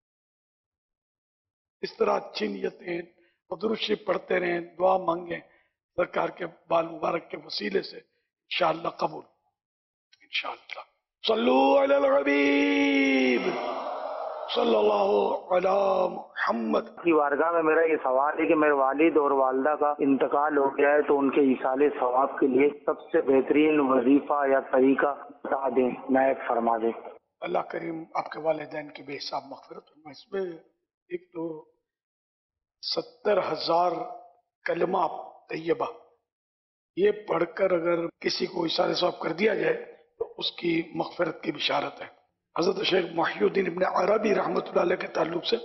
[SPEAKER 2] اس طرح اچھی نیتیں اور درود شریف پڑھتے رہیں, دعا مانگیں سرکار کے بال مبارک کے وسیلے سے, انشاءاللہ قبول انشاءاللہ. صلو علی الحبیب صلی اللہ علی محمد.
[SPEAKER 11] کی بارگاہ میں میرا یہ سوال ہے کہ میرے والد اور والدہ کا انتقال ہو گیا ہے, تو ان کے ایصال ثواب کے لیے سب سے بہترین وظیفہ یا طریقہ بتا دیں, عنایت فرما دیں.
[SPEAKER 2] اللہ کریم آپ کے والدین کی بے حساب مغفرت. اس میں ایک تو ستر ہزار کلمہ طیبہ یہ پڑھ کر اگر کسی کو ایصال ثواب کر دیا جائے تو اس کی مغفرت کی بشارت ہے. حضرت شیخ محی الدین ابن عربی رحمۃ اللہ علیہ کے تعلق سے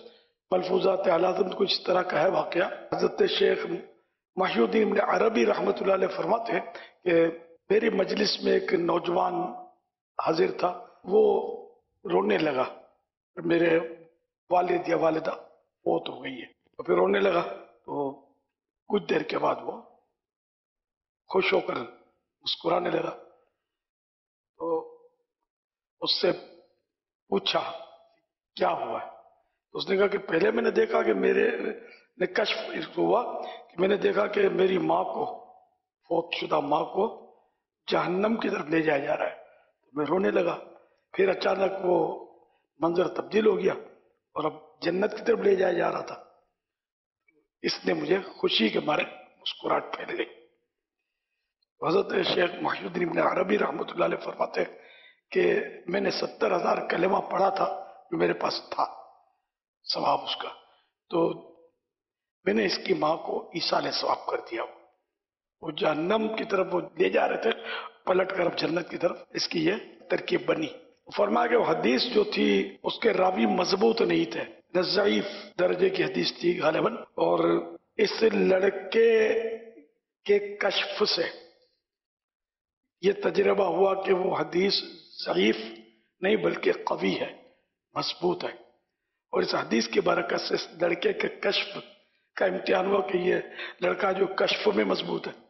[SPEAKER 2] ملفوظات اعلی حضرت میں کچھ اس طرح کا ہے واقعہ. حضرت شیخ محی الدین ابن عربی رحمۃ اللہ علیہ فرماتے ہیں کہ میری مجلس میں ایک نوجوان حاضر تھا، وہ رونے لگا. میرے والد یا والدہ فوت ہو گئی ہے، تو پھر رونے لگا. تو کچھ دیر کے بعد وہ خوش ہو کر مسکرانے لگا. تو اس سے پوچھا کیا ہوا ہے؟ تو اس نے کہا کہ پہلے میں نے دیکھا کہ میرے نے کشف ہوا کہ میں نے دیکھا کہ میری ماں کو، فوت شدہ ماں کو جہنم کی طرف لے جایا جا رہا ہے. تو میں رونے لگا. پھر اچانک وہ منظر تبدیل ہو گیا اور اب جنت کی طرف لے جایا جا رہا تھا. اس نے مجھے خوشی کے مارے مسکراہٹ پھیل گئی. حضرت شیخ محی الدین ابن عربی رحمۃ اللہ علیہ فرماتے ہیں کہ میں نے ستر ہزار کلمہ پڑھا تھا جو میرے پاس تھا ثواب اس کا، تو میں نے اس کی ماں کو ایصال ثواب کر دیا. وہ جہنم کی طرف وہ لے جا رہے تھے، پلٹ کر اب جنت کی طرف اس کی یہ ترکیب بنی. فرمایا کہ وہ حدیث جو تھی اس کے راوی مضبوط نہیں تھے، ضعیف درجے کی حدیث تھی غالباً، اور اس لڑکے کے کشف سے یہ تجربہ ہوا کہ وہ حدیث ضعیف نہیں بلکہ قوی ہے، مضبوط ہے. اور اس حدیث کی برکت سے اس لڑکے کے کشف کا امتحان ہوا کہ یہ لڑکا جو کشف میں مضبوط ہے.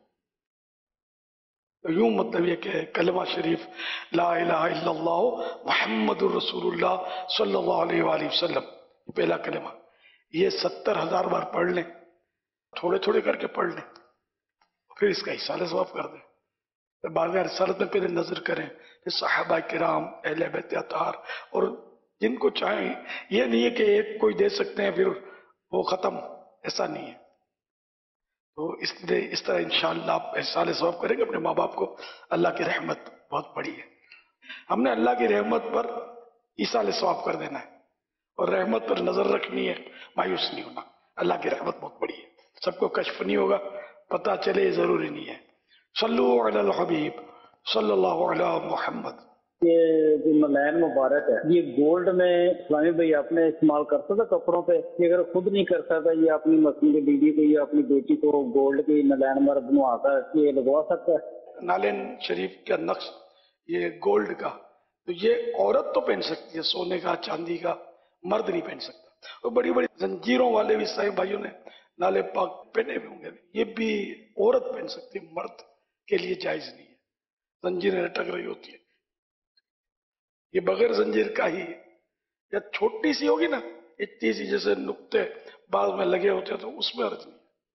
[SPEAKER 2] تو یوں مطلب یہ کہ کلمہ شریف لا الہ الا اللہ محمد الرسول اللہ صلی اللہ علیہ وآلہ وسلم، پہلا کلمہ، یہ ستر ہزار بار پڑھ لیں، تھوڑے تھوڑے کر کے پڑھ لیں، پھر اس کا ایصال ثواب کر دیں. بارگاہ رسالت میں پہلے نظر کریں، پھر صحابہ کرام، اہل بیت اطہار، اور جن کو چاہیں. یہ نہیں ہے کہ ایک کوئی دے سکتے ہیں پھر وہ ختم، ایسا نہیں ہے. تو اس لیے اس طرح انشاءاللہ آپ ایصال ثواب کریں گے. اپنے ماں باپ کو اللہ کی رحمت بہت بڑی ہے. ہم نے اللہ کی رحمت پر ایصال ثواب کر دینا ہے اور رحمت پر نظر رکھنی ہے، مایوس نہیں ہونا. اللہ کی رحمت بہت بڑی ہے، سب کو کشف نہیں ہوگا، پتہ چلے یہ ضروری نہیں ہے. صلو علی الحبیب صلی اللہ علی محمد.
[SPEAKER 12] یہ جو ملین مبارک ہے یہ گولڈ میں اسلامی بھائی اپنے استعمال کرتا تھا کپڑوں پہ، یہ اگر خود نہیں کرتا تھا یہ اپنی مسلم کی بیوی کو یا اپنی بیٹی کو گولڈ کی نلین مر بنوا کر یہ لگوا سکتا ہے؟
[SPEAKER 2] نالین شریف کا نقش یہ گولڈ کا، تو یہ عورت تو پہن سکتی ہے، سونے کا چاندی کا، مرد نہیں پہن سکتا. اور بڑی بڑی زنجیروں والے بھی صاحب بھائیوں نے نالے پاک پہنے ہوئے ہوں گے، یہ بھی عورت پہن سکتی ہے، مرد کے لیے جائز نہیں ہے. زنجیریں لٹک رہی ہوتی ہے، یہ بغیر زنجیر کا ہی ہے. یا چھوٹی سی ہوگی نا، اتنی سی جیسے نقطے بعض میں لگے ہوتے ہیں تو اس میں حرج نہیں.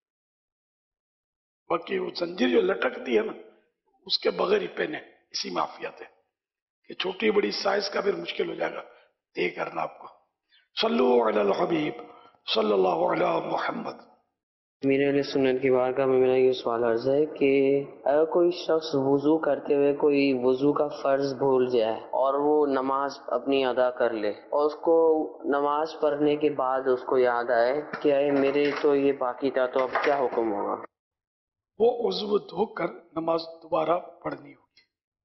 [SPEAKER 2] باقی وہ زنجیر جو لٹکتی ہے نا اس کے بغیر ہی پہنے، اسی میں عافیت ہے. کہ چھوٹی بڑی سائز کا پھر مشکل ہو جائے گا طے کرنا آپ کو. صلو علی الحبیب صلی اللہ علی محمد.
[SPEAKER 13] میرے علیہ سنت کی بارگاہ میں میرا یہ سوال عرض ہے کہ اگر کوئی شخص وضو کرتے ہوئے کوئی وضو کا فرض بھول جائے اور وہ نماز اپنی ادا کر لے اور اس کو نماز پڑھنے کے بعد اس کو یاد آئے کہ اے میرے تو یہ باقی تھا، تو اب کیا حکم ہوگا؟
[SPEAKER 2] وہ عضو دھو کر نماز دوبارہ پڑھنی ہوگی.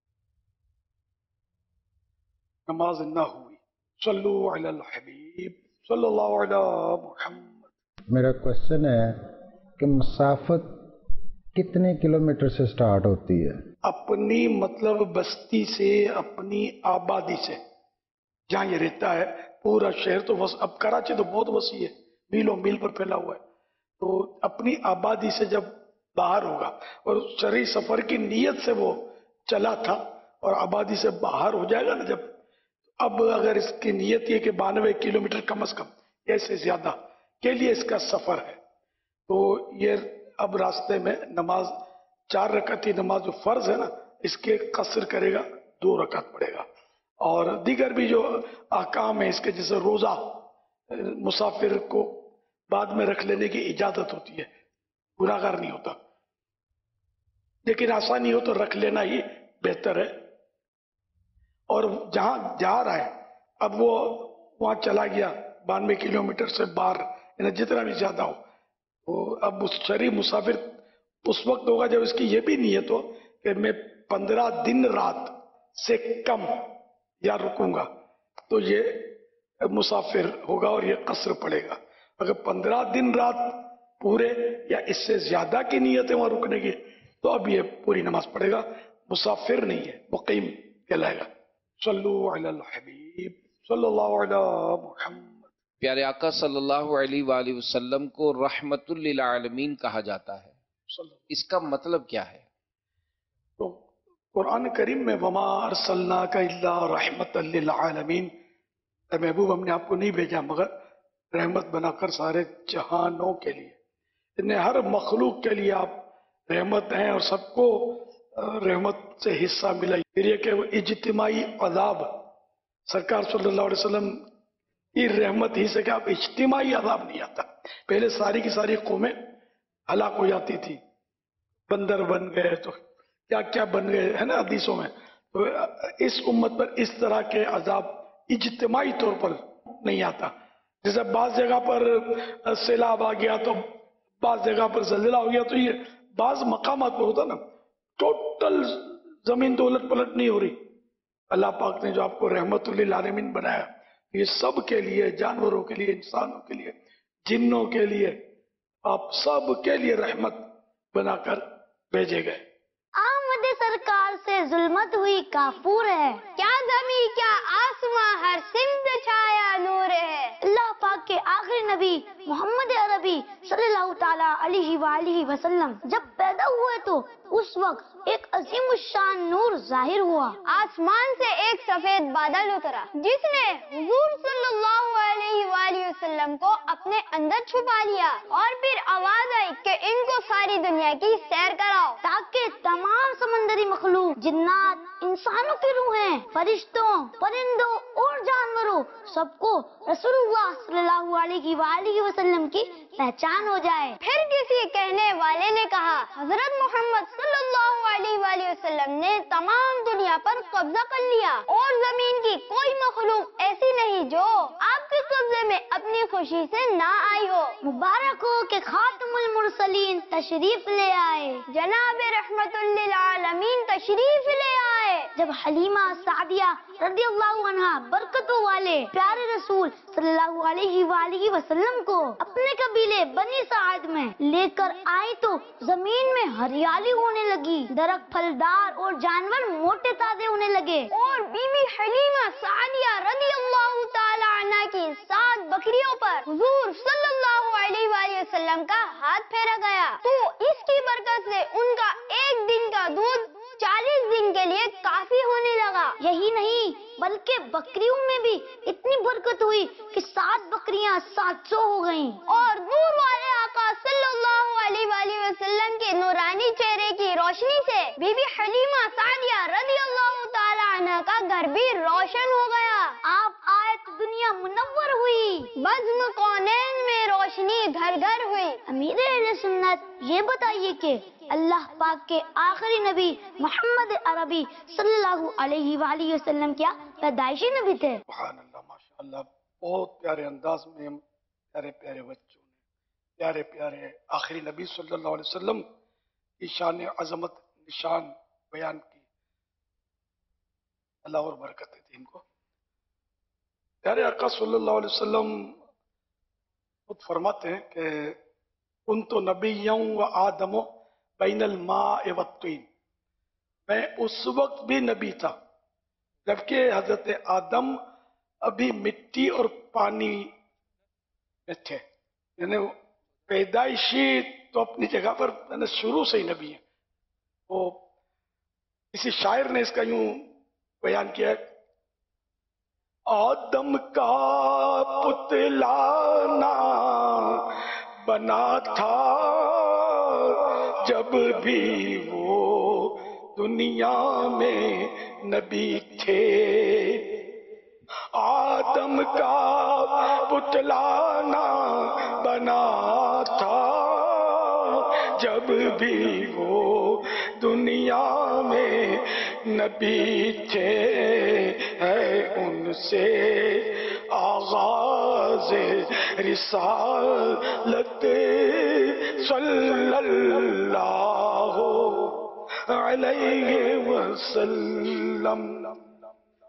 [SPEAKER 2] نماز نہ ہوئی. صلو علی الحبیب صلی اللہ علی محمد.
[SPEAKER 14] میرا کوشچن ہے کہ مسافت کتنے کلومیٹر سے سٹارٹ ہوتی ہے؟
[SPEAKER 2] اپنی مطلب بستی سے، اپنی آبادی سے، جہاں یہ رہتا ہے. پورا شہر تو وس... اب کراچی تو بہت وسیع ہے، میلوں میل پر پھیلا ہوا ہے. تو اپنی آبادی سے جب باہر ہوگا اور شرعی سفر کی نیت سے وہ چلا تھا اور آبادی سے باہر ہو جائے گا نا جب، اب اگر اس کی نیت یہ کہ بانوے کلومیٹر کم از کم یا سے زیادہ کے لیے اس کا سفر ہے، تو یہ اب راستے میں نماز چار رکعتی نماز جو فرض ہے نا اس کے قصر کرے گا، دو رکعت پڑے گا. اور دیگر بھی جو احکام ہیں اس کے، جیسے روزہ مسافر کو بعد میں رکھ لینے کی اجازت ہوتی ہے، گناہگار نہیں ہوتا، لیکن آسانی ہو تو رکھ لینا ہی بہتر ہے. اور جہاں جا رہا ہے اب وہ وہاں چلا گیا بانوے کلومیٹر سے باہر، یعنی جتنا بھی زیادہ ہو، وہ اب اس شرعی مسافر اس وقت ہوگا جب اس کی یہ بھی نیت ہو کہ میں پندرہ دن رات سے کم یا رکوں گا، تو یہ مسافر ہوگا اور یہ قصر پڑے گا. اگر پندرہ دن رات پورے یا اس سے زیادہ کی نیت ہے وہاں رکنے کی تو اب یہ پوری نماز پڑھے گا، مسافر نہیں ہے، مقیم کہلائے گا۔ صلو علی الحبیب صلی اللہ علی محمد۔
[SPEAKER 15] پیارے آقا صلی اللہ علیہ وآلہ وسلم کو رحمت للعالمین کہا جاتا ہے، اس کا مطلب کیا ہے؟
[SPEAKER 2] تو قرآن کریم میں وما ارسلناک الا رحمت للعالمین، اے محبوب ہم نے آپ کو نہیں بھیجا مگر رحمت بنا کر سارے جہانوں کے لیے، انہیں ہر مخلوق کے لیے آپ رحمت ہیں اور سب کو رحمت سے حصہ ملا۔ پھر یہ کہ وہ اجتماعی عذاب سرکار صلی اللہ علیہ وسلم کی رحمت ہی سے کہ آپ اجتماعی عذاب نہیں آتا، پہلے ساری کی ساری قومیں ہلاک ہو جاتی تھی، بندر بن گئے تو کیا کیا بن گئے ہے نا حدیثوں میں، تو اس امت پر اس طرح کے عذاب اجتماعی طور پر نہیں آتا۔ جیسے بعض جگہ پر سیلاب آ گیا تو بعض جگہ پر زلزلہ ہو گیا، تو یہ بعض مقامات پر ہوتا نا، ٹوٹل زمین تو الٹ پلٹ نہیں ہو رہی۔ اللہ پاک نے جو آپ کو رحمت للعالمین بنایا، یہ سب کے لیے، جانوروں کے لیے، انسانوں کے لیے، جنوں کے لیے، آپ سب کے لیے رحمت بنا کر بھیجے گئے۔
[SPEAKER 16] آمد سرکار سے ظلمت ہوئی کافور ہے، کیا زمین کیا آسماں ہر سمت چھایا نور ہے۔ اللہ پاک کے آخری نبی محمد عربی صلی اللہ تعالی علیہ وآلہ وسلم جب پیدا ہوئے تو اس وقت ایک عظیم الشان نور ظاہر ہوا، آسمان سے ایک سفید بادل اترا جس نے حضور صلی اللہ علیہ وآلہ وسلم کو اپنے اندر چھپا لیا، اور پھر آواز آئی کہ ان کو ساری دنیا کی سیر کراؤ تاکہ تمام سمندری مخلوق، جنات، انسانوں کی روحیں، فرشتوں، پرندوں اور جانوروں سب کو رسول اللہ صلی اللہ علیہ وآلہ وسلم کی پہچان ہو جائے۔ پھر کسی کہنے والے نے کہا حضرت محمد صلی اللہ علیہ وآلہ وسلم نے تمام دنیا پر قبضہ کر لیا اور زمین کی کوئی مخلوق ایسی نہیں جو آپ کے قبضے میں اپنی خوشی سے نہ آئی ہو۔ مبارک ہو کہ خاتم المرسلین تشریف لے آئے، جناب رحمت للعالمین تشریف لے آئے۔ جب حلیمہ سعدیہ رضی اللہ عنہا برکتوں والے پیارے رسول صلی اللہ علیہ وآلہ وسلم کو اپنے قبیلے بنی سعد میں لے کر آئی تو زمین میں ہریالی ہونے لگی، درخت پھلدار اور جانور موٹے تازے ہونے لگے، اور بی بی حلیمہ سعدیہ رضی اللہ تعالی عنہ کی سات بکریوں پر حضور صلی اللہ علیہ وآلہ وسلم کا ہاتھ پھیرا گیا تو اس کی برکت سے ان کا ایک دن کا دودھ چالیس دن کے لیے کافی ہونے لگا۔ یہی نہیں بلکہ بکریوں میں بھی اتنی برکت ہوئی کہ سات بکریاں سات سو ہو گئیں، اور نور والے آقا صلی اللہ علیہ وآلہ وسلم کے نورانی چہرے کی روشنی سے بی بی حلیمہ سعدیہ رضی اللہ تعالی عنہ کا گھر بھی روشن ہو گیا۔ آپ آئے تو دنیا منور ہوئی، بزم کونین میں روشنی گھر گھر ہوئی۔ امیر اہل سنت یہ بتائیے کہ اللہ پاک کے آخری نبی محمد عربی صلی اللہ علیہ وآلہ وسلم کیا پیدائشی نبی تھے؟
[SPEAKER 2] سبحان اللہ، ماشاء اللہ، بہت پیارے انداز میں پیارے پیارے بچوں نے پیارے پیارے آخری نبی صلی اللہ علیہ وسلم کی شان عظمت نشان بیان کی۔ اللہ اور برکت دی ان کو۔ پیارے آقا صلی اللہ علیہ وسلم خود فرماتے ہیں کہ کنت نبیّا و آدم بین الماء والطین، میں اس وقت بھی نبی تھا جبکہ حضرت آدم ابھی مٹی اور پانی میں تھے، یعنی پیدائشی تو اپنی جگہ پر یعنی شروع سے ہی نبی ہیں۔ وہ کسی شاعر نے اس کا یوں بیان کیا ہے، آدم کا پتلا بنا تھا جب بھی وہ دنیا میں نبی تھے، آدم کا پتلا بنا تھا جب بھی وہ دنیا میں نبی تھے، ہے ان سے آغاز رسالت صلی اللہ علیہ وسلم۔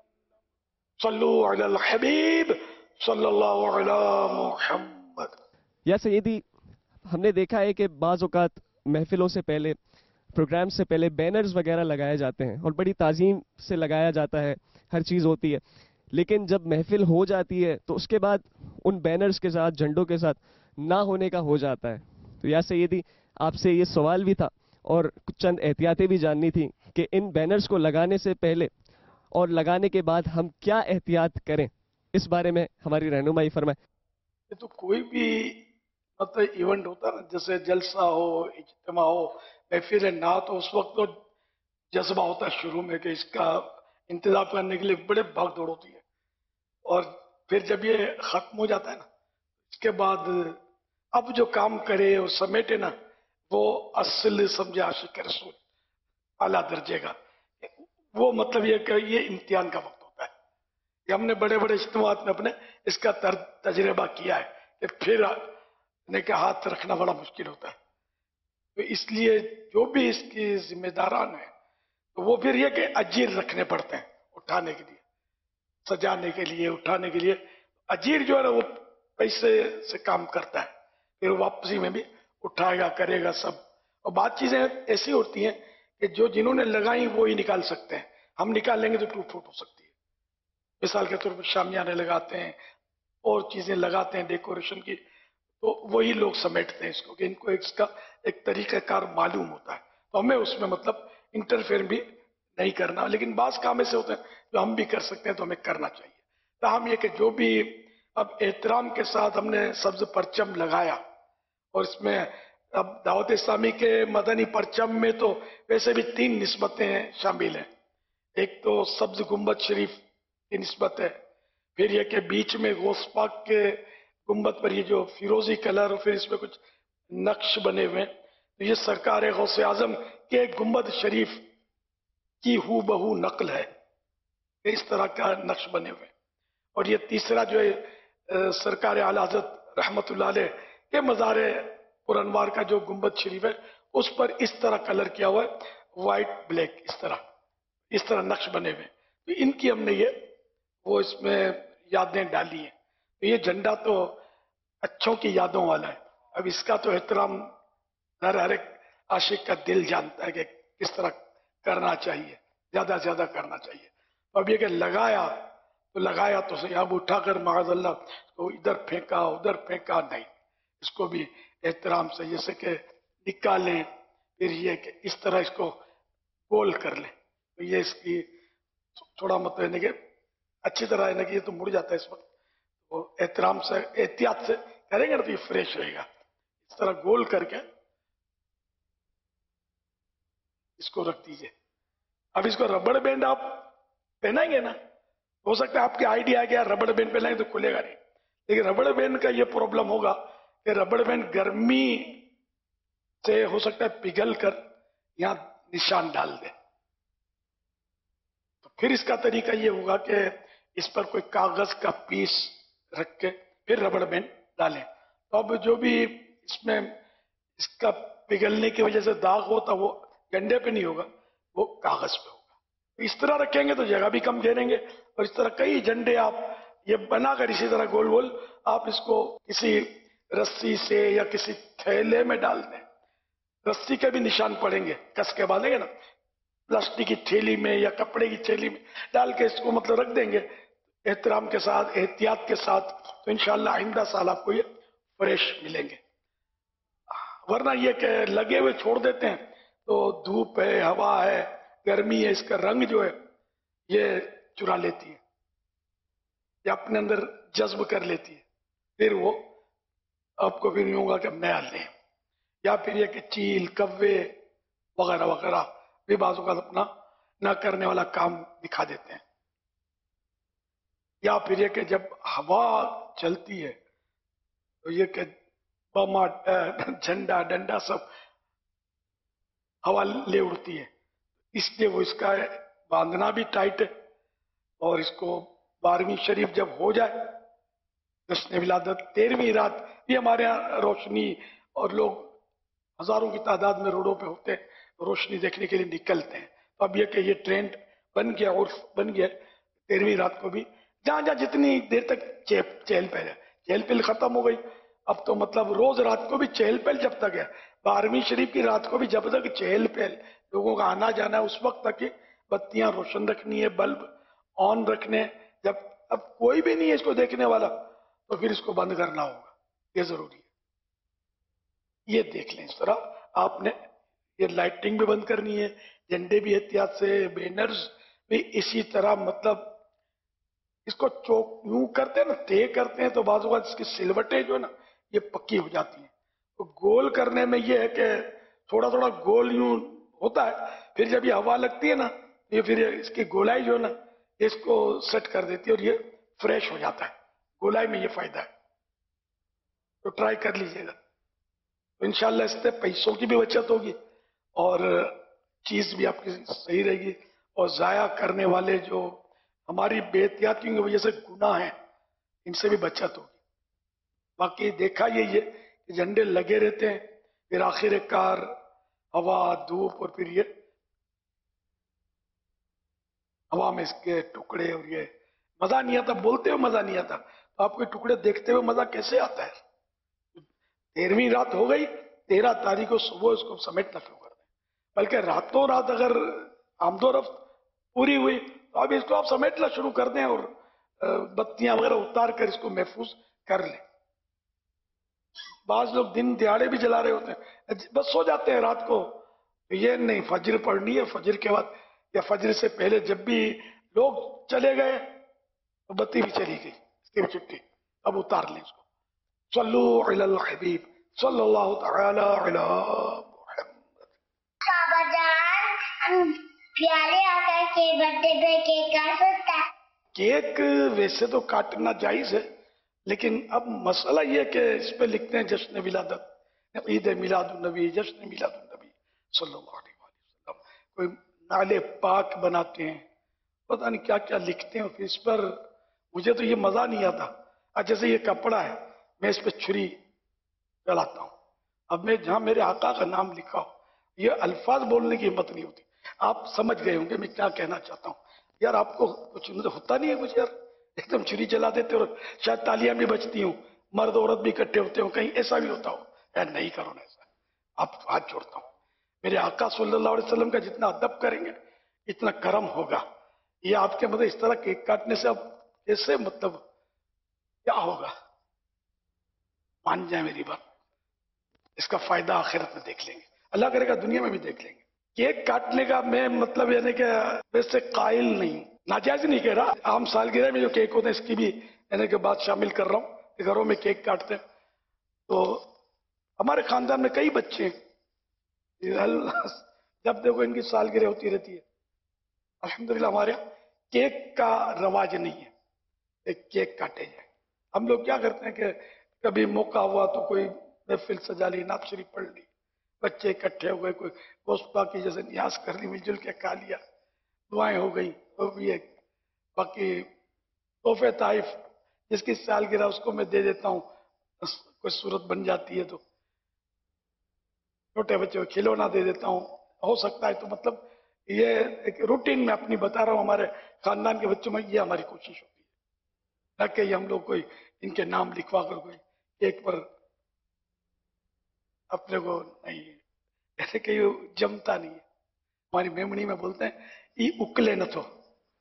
[SPEAKER 2] صلو علی الحبیب صلی اللہ علی محمد۔
[SPEAKER 17] یا سیدی ہم نے دیکھا ہے کہ بعض اوقات محفلوں سے پہلے پروگرام سے پہلے بینرز وغیرہ لگائے جاتے ہیں اور بڑی تعظیم سے لگایا جاتا ہے, ہر چیز ہوتی ہے, لیکن جب محفل ہو جاتی ہے تو اس کے بعد ان بینرز کے ساتھ جھنڈوں کے ساتھ نہ ہونے کا ہو جاتا ہے. تو یا سیدی آپ سے یہ سوال بھی تھا اور کچھ چند احتیاطیں بھی جاننی تھی کہ ان بینرز کو لگانے سے پہلے اور لگانے کے بعد ہم کیا احتیاط کریں, اس بارے میں ہماری رہنمائی فرمائیں.
[SPEAKER 2] تو کوئی بھی مطلب ایونٹ ہوتا ہے نا, جیسے جلسہ ہو, اجتماع ہو, محفل نعت ہو, اس وقت تو جذبہ ہوتا ہے شروع میں کہ اس کا انتظام کرنے کے لیے بڑے بھاگ دوڑ ہوتی ہے, اور پھر جب یہ ختم ہو جاتا ہے نا, اس کے بعد اب جو کام کرے اور سمیٹے نا, وہ اصل سمجھے عاشق رسول اعلیٰ درجے کا, وہ مطلب یہ کہ یہ امتحان کا وقت ہوتا ہے. یہ ہم نے بڑے بڑے اجتماعات میں اپنے اس کا تجربہ کیا ہے کہ پھر نے کہ ہاتھ رکھنا بڑا مشکل ہوتا ہے. تو اس لیے جو بھی اس کی ذمہ داران ہیں تو وہ پھر یہ کہ اجیر رکھنے پڑتے ہیں اٹھانے کے لیے, سجانے کے لیے, اٹھانے کے لیے. اجیر جو ہے نا وہ پیسے سے کام کرتا ہے, پھر واپسی میں بھی اٹھائے گا, کرے گا سب. اور بات چیزیں ایسی ہوتی ہیں کہ جو جنہوں نے لگائی وہ ہی نکال سکتے ہیں, ہم نکال لیں گے تو ٹوٹ پھوٹ ہو سکتی ہے. مثال کے طور پر شامیانے لگاتے ہیں اور چیزیں لگاتے ہیں ڈیکوریشن کی, تو وہی لوگ سمیٹتے ہیں اس کو کہ ان کو اس کا ایک طریقہ کار معلوم ہوتا ہے, تو ہمیں اس میں مطلب انٹرفیئر بھی نہیں کرنا. لیکن بعض کام ایسے ہوتے ہیں جو ہم بھی کر سکتے ہیں تو ہمیں کرنا چاہیے. تاہم یہ کہ جو بھی اب احترام کے ساتھ ہم نے سبز پرچم لگایا, اور اس میں اب دعوت اسلامی کے مدنی پرچم میں تو ویسے بھی تین نسبتیں شامل ہیں. ایک تو سبز گنبد شریف کی نسبت ہے, پھر یہ کہ بیچ میں غوث پاک کے گنبد پر یہ جو فیروزی کلر اور پھر اس میں کچھ نقش بنے ہوئے ہیں, تو یہ سرکار غوث اعظم کے گنبد شریف کی ہو بہو نقل ہے, اس طرح کا نقش بنے ہوئے. اور یہ تیسرا جو ہے سرکار اعلی حضرت رحمت اللہ علیہ کے مزار پر انوار کا جو گنبد شریف ہے, اس پر اس طرح کلر کیا ہوا ہے, وائٹ بلیک, اس طرح اس طرح نقش بنے ہوئے. تو ان کی ہم نے یہ وہ اس میں یادیں ڈالی ہیں. تو یہ جھنڈا تو اچھوں کی یادوں والا ہے. اب اس کا تو احترام ہر ہر ایک عاشق کا دل جانتا ہے کہ کس طرح کرنا چاہیے, زیادہ سے زیادہ کرنا چاہیے. اب یہ کہ لگایا تو لگایا تو صحیح, اب اٹھا کر معاذ اللہ تو ادھر پھینکا ادھر پھینکا نہیں, اس کو بھی احترام سے جیسے کہ نکالیں, پھر یہ کہ اس طرح اس کو گول کر لیں. تو یہ اس کی تھوڑا مطلب ہے کہ اچھی طرح ہے نا کہ یہ تو مڑ جاتا ہے اس وقت, وہ احترام سے احتیاط سے کریں گے نا تو یہ فریش رہے گا. اس طرح گول کر کے اس کو رکھ دیجئے. اب اس کو ربڑ بینڈ آپ پہنائیں گے نا, ہو سکتا ہے آپ کے آئیڈیا کہ ربڑ بینڈ پہنائیں تو کھلے گا نہیں, لیکن ربڑ بینڈ کا یہ پرابلم ہوگا کہ ربڑ بینڈ گرمی سے ہو سکتا ہے پگھل کر یہاں نشان ڈال دے. تو پھر اس کا طریقہ یہ ہوگا کہ اس پر کوئی کاغذ کا پیس رکھ کے پھر ربڑ بینڈ ڈالیں. تو اب جو بھی اس میں اس کا پگھلنے کی وجہ سے داغ ہوتا وہ ڈنڈے پہ نہیں ہوگا, وہ کاغذ پہ ہوگا. اس طرح رکھیں گے تو جگہ بھی کم گھیریں گے, اور اس طرح کئی جھنڈے آپ یہ بنا کر اسی طرح گول گول آپ اس کو کسی رسی سے یا کسی تھیلے میں ڈال دیں. رسی کے بھی نشان پڑیں گے, کس کے باندھیں گے نا, پلاسٹک کی تھیلی میں یا کپڑے کی تھیلی میں ڈال کے اس کو مطلب رکھ دیں گے احترام کے ساتھ, احتیاط کے ساتھ, تو انشاءاللہ آئندہ سال آپ کو یہ فریش ملیں گے. ورنہ یہ کہ لگے ہوئے چھوڑ دیتے ہیں تو دھوپ ہے, ہوا ہے, گرمی ہے, اس کا رنگ جو ہے یہ چرا لیتی ہے یا اپنے اندر جذب کر لیتی ہے, پھر وہ آپ کو بھی نہیں ہوگا کہ ہم نیا لیں. یا پھر یہ کہ چیل, کوے وغیرہ وغیرہ بھی بعض اوقات اپنا نہ کرنے والا کام دکھا دیتے ہیں. یا پھر یہ کہ جب ہوا چلتی ہے تو یہ کہ بما جھنڈا ڈنڈا سب ہوا لے اڑتی ہے, اس لیے وہ اس کا باندھنا بھی ٹائٹ ہے. اور اس کو بارہویں شریف جب ہو جائے جشن ولادت تیرہویں رات, یہ ہمارے یہاں روشنی اور لوگ ہزاروں کی تعداد میں روڈوں پہ ہوتے ہیں, روشنی دیکھنے کے لیے نکلتے ہیں. تو اب یہ کہ یہ ٹرینڈ بن گیا, عرف بن گیا, تیرہویں رات کو بھی جہاں جہاں جتنی دیر تک چہل پہل ہے, چہل پہل ختم ہو گئی اب تو مطلب روز رات کو بھی چہل پہل جب تک ہے، بارہویں شریف کی رات کو بھی جب تک چہل پہل، لوگوں کا آنا جانا ہے، اس وقت تک بتیاں روشن رکھنی ہے، بلب آن رکھنے، جب اب کوئی بھی نہیں ہے اس کو دیکھنے والا تو پھر اس کو بند کرنا ہوگا، یہ ضروری ہے. یہ دیکھ لیں اس طرح آپ نے یہ لائٹنگ بھی بند کرنی ہے، جھنڈے بھی احتیاط سے، بینرز بھی اسی طرح، مطلب اس کو چوک یوں کرتے ہیں نا، تے کرتے ہیں تو بعض اوقات اس کی سلوٹیں جو ہے نا یہ پکی ہو جاتی ہیں. تو گول کرنے میں یہ ہے کہ تھوڑا تھوڑا گول یوں ہوتا ہے، پھر جب یہ ہوا لگتی ہے نا یہ پھر اس کی گولائی جو ہے نا اس کو سیٹ کر دیتی ہے اور یہ فریش ہو جاتا ہے. گولائی میں یہ فائدہ ہے، تو ٹرائی کر لیجئے گا. تو انشاءاللہ اس سے پیسوں کی بھی بچت ہوگی اور چیز بھی آپ کی صحیح رہے گی، اور ضائع کرنے والے جو ہماری بے احتیاطیوں کی وجہ سے گناہ ہیں ان سے بھی بچت ہوگی. باقی دیکھا یہ یہ کہ جھنڈے لگے رہتے ہیں، پھر آخر کار ہوا دھوپ اور پھر یہ ہوا میں اس کے ٹکڑے، اور یہ مزہ نہیں آتا، بولتے ہوئے مزہ نہیں آتا، تو آپ کے ٹکڑے دیکھتے ہوئے مزہ کیسے آتا ہے؟ تیرہویں رات ہو گئی، تیرہ تاریخ کو صبح اس کو سمیٹنا شروع کر دیں، بلکہ راتوں رات اگر آمد و رفت پوری ہوئی تو اب اس کو آپ سمیٹنا شروع کر دیں اور بتیاں وغیرہ اتار کر اس کو محفوظ کر لیں. بعض لوگ دن دیہڑے بھی جلا رہے ہوتے ہیں، بس سو جاتے ہیں رات کو، یہ نہیں، فجر پڑھنی ہے، فجر کے بعد یا فجر سے پہلے جب بھی لوگ چلے گئے تو بتی بھی چلی گئی، اس کی بھی چھٹی، اب اتار لیں اس کو. صلو علی الحبیب صلی اللہ تعالی علی محمد.
[SPEAKER 16] بابا جان، پیارے آقا کے برتھڈے پہ کیک کاٹ سکتا ہے؟
[SPEAKER 2] کیک ویسے تو کاٹنا جائز ہے، لیکن اب مسئلہ یہ کہ اس پہ لکھتے ہیں جشن ولادت، عید میلاد النبی، جشن میلاد النبی صلی اللہ علیہ وسلم، کوئی نالے پاک بناتے ہیں، پتہ نہیں کیا کیا لکھتے ہیں، پھر اس پر مجھے تو یہ مزہ نہیں آتا. آج جیسے یہ کپڑا ہے، میں اس پہ چھری چلاتا ہوں، اب میں جہاں میرے آقا کا نام لکھا ہو، یہ الفاظ بولنے کی ہمت نہیں ہوتی. آپ سمجھ گئے ہوں گے میں کیا کہنا چاہتا ہوں. یار آپ کو کچھ ہوتا نہیں ہے کچھ، یار ایک دم چھری چلا دیتے اور شاید تالیاں بھی بجتی ہوں، مرد عورت بھی اکٹھے ہوتے ہوں، کہیں ایسا بھی ہوتا ہو. یار نہیں کرو نا ایسا، آپ ہاتھ جوڑتا ہوں. میرے آقا صلی اللہ علیہ وسلم کا جتنا ادب کریں گے اتنا کرم ہوگا. یہ آپ کے مطلب اس طرح کیک کاٹنے سے اب ایسے مطلب کیا ہوگا؟ مان جائیں میری بات، اس کا فائدہ آخرت میں دیکھ لیں گے، اللہ کرے گا دنیا میں بھی دیکھ لیں گے. کیک کاٹنے کا میں مطلب یعنی کہ ویسے قائل نہیں ہوں، ناجائز نہیں کہہ رہا. عام سالگرہ میں جو کیک ہوتے ہیں اس کی بھی یعنی کہ بات شامل کر رہا ہوں کہ گھروں میں کیک کاٹتے ہیں. تو ہمارے خاندان میں کئی بچے ہیں، جب دیکھو ان کی سالگرہ ہوتی رہتی ہے. الحمدللہ ہمارے یہاں کیک کا رواج نہیں ہے ایک کیک کاٹے جائے. ہم لوگ کیا کرتے ہیں کہ کبھی موقع ہوا تو کوئی محفل سجا لی، نعت شریف پڑھ لی، بچے اکٹھے ہو گئے، کوئی گوشت پاکی جیسے نیاز کر لی، مل جل کے کھا لیا، دعائیں ہو گئی، وہ بھی ایک. باقی تحفے طائف جس کی سالگرہ اس کو میں دے دیتا ہوں، کوئی صورت بن جاتی ہے تو چھوٹے بچے کو کھلونا دے دیتا ہوں، ہو سکتا ہے. تو مطلب یہ ایک روٹین میں اپنی بتا رہا ہوں، ہمارے خاندان کے بچوں میں یہ ہماری کوشش ہوتی ہے، نہ کہ یہ ہم لوگ کوئی ان کے نام لکھوا کر کوئی ایک پر اپنے کو نہیں، ایسے کہ یہ جمتا نہیں ہے. ہماری میمنی میں بولتے ہیں یہ اکلے نہ تو.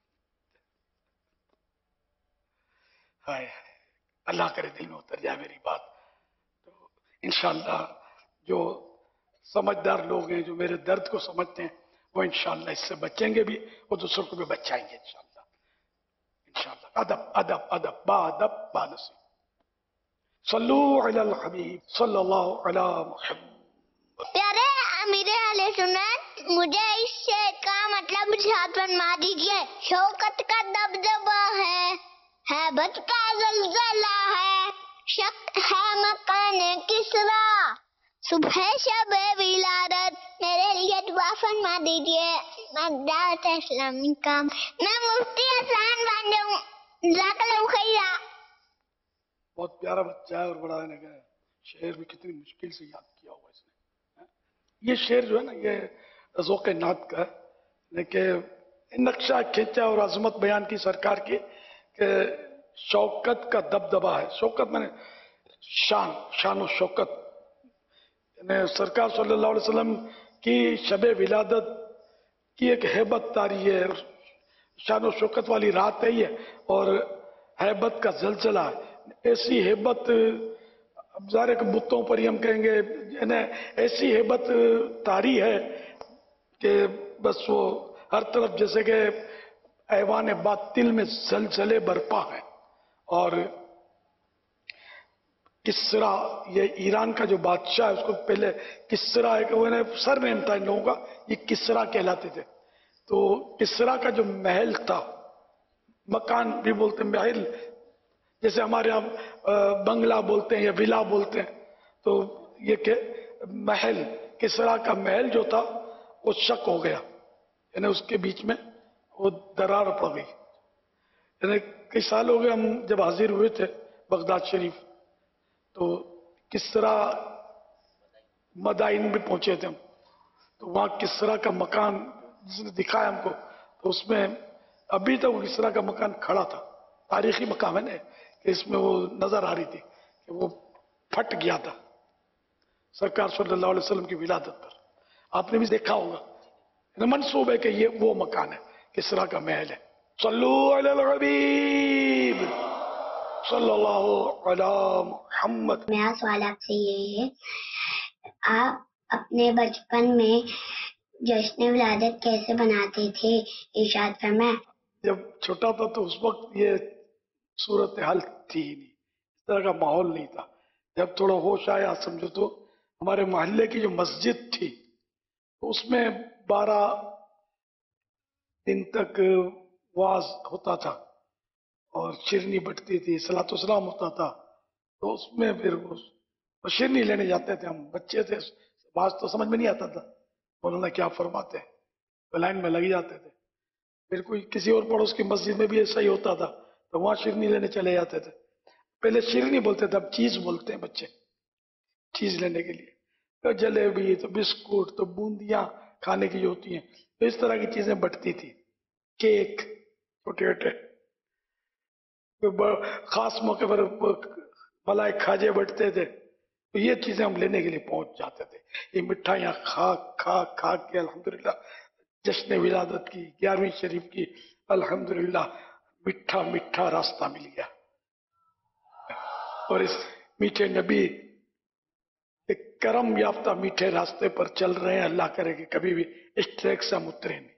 [SPEAKER 2] ہائے اللہ کرے دل میں اتر جائے میری بات. تو انشاءاللہ جو سمجھدار لوگ ہیں، جو میرے درد کو سمجھتے ہیں، وہ انشاءاللہ اس سے بچیں گے بھی اور دوسروں کو بھی بچائیں گے انشاءاللہ. انشاءاللہ ادب ادب ادب با ادب با نصیب. صلو علی الحبیب صلی اللہ علی محمد.
[SPEAKER 16] پیارے امیر اہل سنت، مجھے اس شعر کا مطلب ارشاد فرما دیجیے. شوکت کا دبدبہ ہے، ہیبت کا زلزلہ ہے، شک ہے مکان کسرا، صبح شب ولادت میرے لیے دعا فرما دیجیے. میں دعوت اسلامی کا میں مفتی حسان بانڈے ہوں. جزاک اللہ خیرہ.
[SPEAKER 2] بہت پیارا بچہ ہے اور بڑا ہے کہ شعر بھی کتنی مشکل سے یاد کیا ہوا اس نے. یہ شعر جو ہے نا یہ ذوق نعت کا ہے کہ نقشہ کھینچا اور عظمت بیان کی سرکار کی کہ شوکت کا دبدبہ ہے. شوکت میں نے شان شان و شوکت، یعنی سرکار صلی اللہ علیہ وسلم کی شب ولادت کی ایک ہیبت طاری ہے، شان و شوکت والی رات ہے یہ، اور ہیبت کا زلزلہ ہے، ایسی ہیبت ظاہر کہ بتوں پر ہی ہم کہیں گے، یعنی ایسی ہیبت طاری ہے کہ بس وہ ہر طرف جیسے کہ ایوان باطل میں زلزلے برپا ہیں. اور کسرا، یہ ایران کا جو بادشاہ ہے، اس کو پہلے کسرا ہے کہ وہ سر نیم تھا ان لوگوں کا، یہ کسرا کہلاتے تھے. تو کسرا کا جو محل تھا، مکان بھی بولتے ہیں محل، جیسے ہمارے یہاں بنگلہ بولتے ہیں یا ولا بولتے ہیں، تو یہ کہ محل، کسرا کا محل جو تھا وہ شک ہو گیا، یعنی اس کے بیچ میں وہ درار پڑ گئی. یعنی کئی سال ہو گئے ہم جب حاضر ہوئے تھے بغداد شریف، تو کسرا مدائن بھی پہنچے تھے ہم، تو وہاں کسرا کا مکان جس نے دکھایا ہم کو، تو اس میں ابھی تک وہ کسرا کا مکان کھڑا تھا. تاریخی مقام ہے نا کہ اس میں وہ نظر آ رہی تھی کہ وہ پھٹ گیا تھا سرکار صلی اللہ علیہ وسلم کی ولادت پر. آپ نے بھی دیکھا ہوگا، منسوب ہے کہ یہ وہ مکان ہے، کسرا کا محل ہے. صلو علی الحبیب صلی اللہ علی محمد.
[SPEAKER 18] میرا سوال آپ سے یہ ہے، آپ اپنے بچپن میں جشن ولادت کیسے بناتے تھے؟ ارشاد فرمائیں.
[SPEAKER 2] جب چھوٹا تھا تو اس وقت یہ صورتحال تھی ہی نہیں، اس طرح کا ماحول نہیں تھا. جب تھوڑا ہوش آیا سمجھو تو ہمارے محلے کی جو مسجد تھی تو اس میں بارہ دن تک واز ہوتا تھا اور شیرنی بٹتی تھی، صلاۃ و سلام ہوتا تھا. تو اس میں پھر وہ شیرنی لینے جاتے تھے، ہم بچے تھے، باز تو سمجھ میں نہیں آتا تھا مولانا کیا فرماتے ہیں، تو لائن میں لگ جاتے تھے. پھر کوئی کسی اور پڑوس کی مسجد میں بھی ایسا ہی ہوتا تھا تو وہاں شیرنی لینے چلے جاتے تھے. پہلے شیرنی بولتے تھے، اب چیز بولتے ہیں بچے چیز لینے کے لیے. تو جلیبی، تو بسکٹ، تو بوندیاں کھانے کی جو ہوتی ہیں، تو اس طرح کی چیزیں بٹتی تھی. کیک چھوٹے چھوٹے، خاص موقع پر ملائی کھاجے بٹتے تھے. تو یہ چیزیں ہم لینے کے لیے پہنچ جاتے تھے. یہ مٹھائیاں کھا کھا کھا کے الحمدللہ جشن ولادت کی، گیارہویں شریف کی، الحمدللہ میٹھا میٹھا راستہ مل گیا. اور اس میٹھے نبی ایک کرم یافتہ میٹھے راستے پر چل رہے ہیں. اللہ کرے کہ کبھی بھی اس ٹریک سے ہم اترے نہیں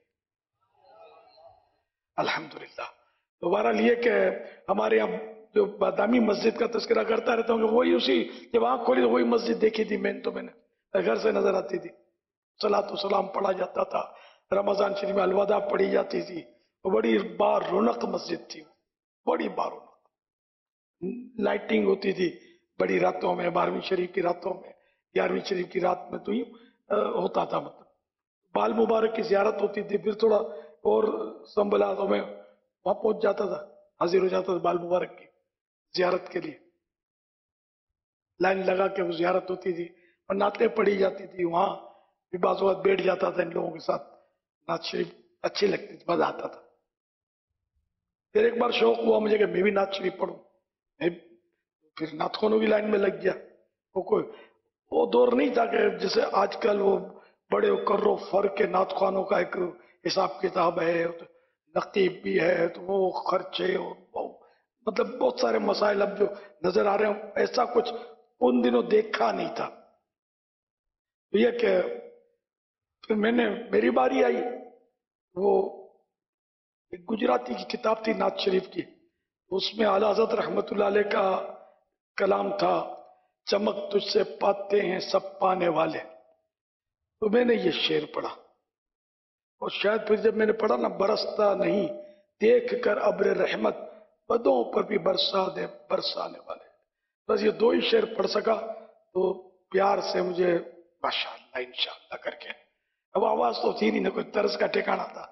[SPEAKER 2] الحمدللہ. تو بہرحال یہ کہ ہمارے یہاں جو بادامی مسجد کا تذکرہ کرتا رہتا ہوں کہ وہی اسی جب آنکھ کھولی تو وہی مسجد دیکھی تھی میں تو میں نے گھر سے نظر آتی تھی. صلاۃ و سلام پڑھا جاتا تھا، رمضان شریف میں الوداع پڑھی جاتی تھی. وہ بڑی بار رونق مسجد تھی، بڑی بار رونق. لائٹنگ ہوتی تھی بڑی راتوں میں، بارہویں شریف کی راتوں میں، گیارہویں شریف کی رات میں تو ہی ہوتا تھا. مطلب بال مبارک کی زیارت ہوتی تھی، پھر تھوڑا اور سنبھلا تو میں وہاں پہنچ جاتا تھا، حاضر ہو جاتا تھا بال مبارک کی زیارت کے لیے. لائن لگا کے وہ زیارت ہوتی تھی اور نعتیں پڑھی جاتی تھی. وہاں بھی بعض اوقات بیٹھ جاتا تھا ان لوگوں کے ساتھ، نعت شریف اچھی لگتی تھی، مزہ آتا تھا. پھر ایک بار شوق ہوا مجھے کہ میں بھی نعت شریف پڑھوں، پھر نعت خوانوں کی لائن میں لگ گیا. وہ کوئی وہ دور نہیں تھا کہ جیسے آج کل وہ بڑے کرو فرق کے نعت خوانوں کا ایک حساب کتاب ہے، نقیب بھی ہے، تو وہ خرچے، مطلب بہت سارے مسائل اب جو نظر آ رہے ہیں، ایسا کچھ ان دنوں دیکھا نہیں تھا. یہ کہ پھر میں نے میری باری آئی، وہ ایک گجراتی کی کتاب تھی نعت شریف کی، اس میں اعلیٰ حضرت رحمت اللہ علیہ کا کلام تھا، چمک تجھ سے پاتے ہیں سب پانے والے. تو میں نے یہ شعر پڑھا، اور شاید پھر جب میں نے پڑھا نا، برستا نہیں دیکھ کر ابر رحمت، بدوں پر بھی برسا دے برسانے والے. بس یہ دو ہی شعر پڑھ سکا تو پیار سے مجھے ماشاءاللہ انشاءاللہ کر کے، اب آواز تو تھی نہیں، نہ کوئی طرز کا ٹھکانا تھا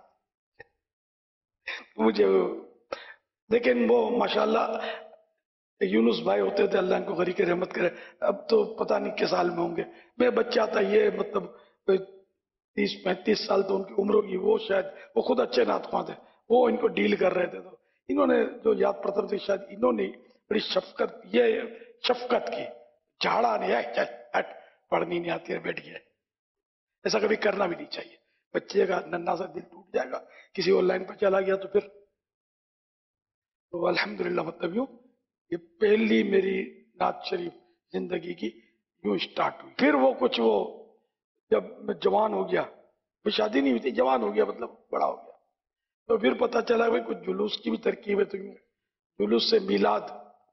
[SPEAKER 2] مجھے. لیکن وہ ماشاءاللہ یونس بھائی ہوتے تھے، اللہ ان کو غریق رحمت کرے، اب تو پتہ نہیں کس سال میں ہوں گے. میں بچہ تھا، یہ مطلب تیس پینتیس سال تو ان کی عمر ہوگی. وہ شاید وہ خود اچھے نعت خواں تھے، وہ ان کو ڈیل کر رہے تھے. تو انہوں نے جو یاد پرتم تھی، شاید انہوں نے بڑی شفقت، یہ شفقت کی، جھاڑا نہیں ہے ہٹ پڑھنی نہیں آتی ہے بیٹھ گیا. ایسا کبھی کرنا بھی نہیں چاہیے. بچے کا ننھا سا دل ٹوٹ جائے گا کسی اور لائن پہ چلا گیا تو پھر. تو الحمدللہ مطلب یوں یہ پہلی میری نعت شریف زندگی کی یوں اسٹارٹ ہوئی. پھر وہ کچھ وہ جب میں جوان ہو گیا، پھر شادی نہیں ہوئی تھی، جوان ہو گیا مطلب بڑا ہو گیا، تو پھر پتہ چلا کہ کچھ جلوس کی بھی ترکیب ہے. تو جلوس سے میلاد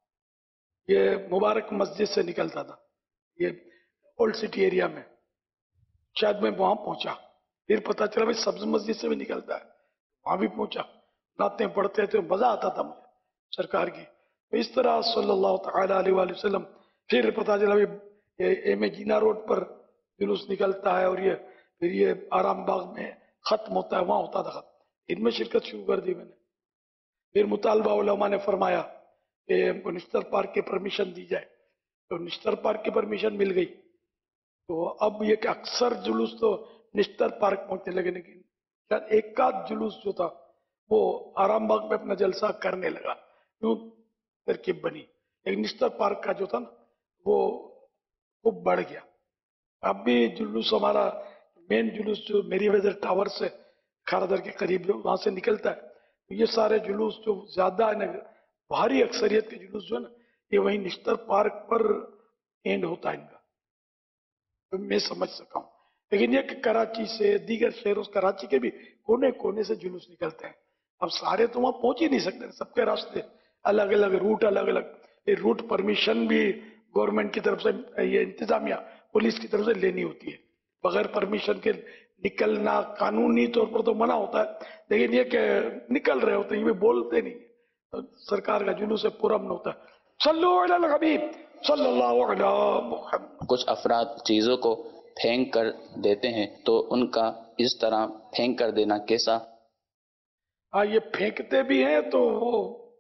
[SPEAKER 2] یہ مبارک مسجد سے نکلتا تھا، یہ اولڈ سٹی ایریا میں. شاید میں وہاں پہنچا، پھر پتہ چلا بھائی سبز مسجد سے بھی نکلتا ہے، وہاں بھی پہنچا. نعتیں پڑھتے تھے، مزہ آتا تھا مجھے سرکار کی. اس طرح صلی اللہ تعالی علیہ وآلہ وسلم. پھر پتہ چلا بھائی ایم اے جینا روڈ پر جلوس نکلتا ہے، اور یہ پھر یہ آرام باغ میں ختم ہوتا ہے، وہاں ہوتا تھا ختم. ان میں شرکت شروع کر دی میں نے. پھر مطالبہ علماء نے فرمایا کہ ہم کو نشتر پارک کی پرمیشن دی جائے، تو نشتر پارک کی پرمیشن مل گئی. تو اب یہ کہ اکثر جلوس تو نشتر پارک پہنچنے لگے، لیکن شاید ایک آدھ جلوس جو تھا وہ آرام باغ میں اپنا جلسہ کرنے لگا. یوں ترکیب بنی. ایک نشتر پارک کا جو تھا نا وہ خوب بڑھ گیا. اب بھی جلوس ہمارا مین جلوس جو میری ویزر ٹاور سے کھارادر کے قریب جو وہاں سے نکلتا ہے، یہ سارے جلوس جو زیادہ ہے نا بھاری اکثریت کے جلوس جو ہے نا یہ وہیں نشتر پارک پر اینڈ ہوتا ہے ان کا. تو میں سمجھ سکا ہوں. لیکن یہ کہ کراچی سے دیگر شہروں، کراچی کے بھی کونے کونے سے جلوس نکلتے ہیں. اب سارے تو وہاں پہنچ ہی نہیں سکتے، سب کے راستے الگ الگ، روٹ الگ الگ. یہ روٹ پرمیشن بھی گورنمنٹ کی طرف سے، یہ انتظامیہ پولیس کی طرف سے لینی ہوتی ہے. بغیر پرمیشن کے نکلنا قانونی طور پر تو منع ہوتا ہے، لیکن یہ کہ نکل رہے ہوتے ہیں یہ بولتے نہیں. سرکار کا جلوس ہے پورا من ہوتا ہے. صلو علی الحبیب صلی اللہ علیہ محمد.
[SPEAKER 19] کچھ افراد چیزوں کو پھینک کر دیتے ہیں تو ان کا اس طرح پھینک کر دینا کیسا؟
[SPEAKER 2] ہاں یہ پھینکتے بھی ہیں تو وہ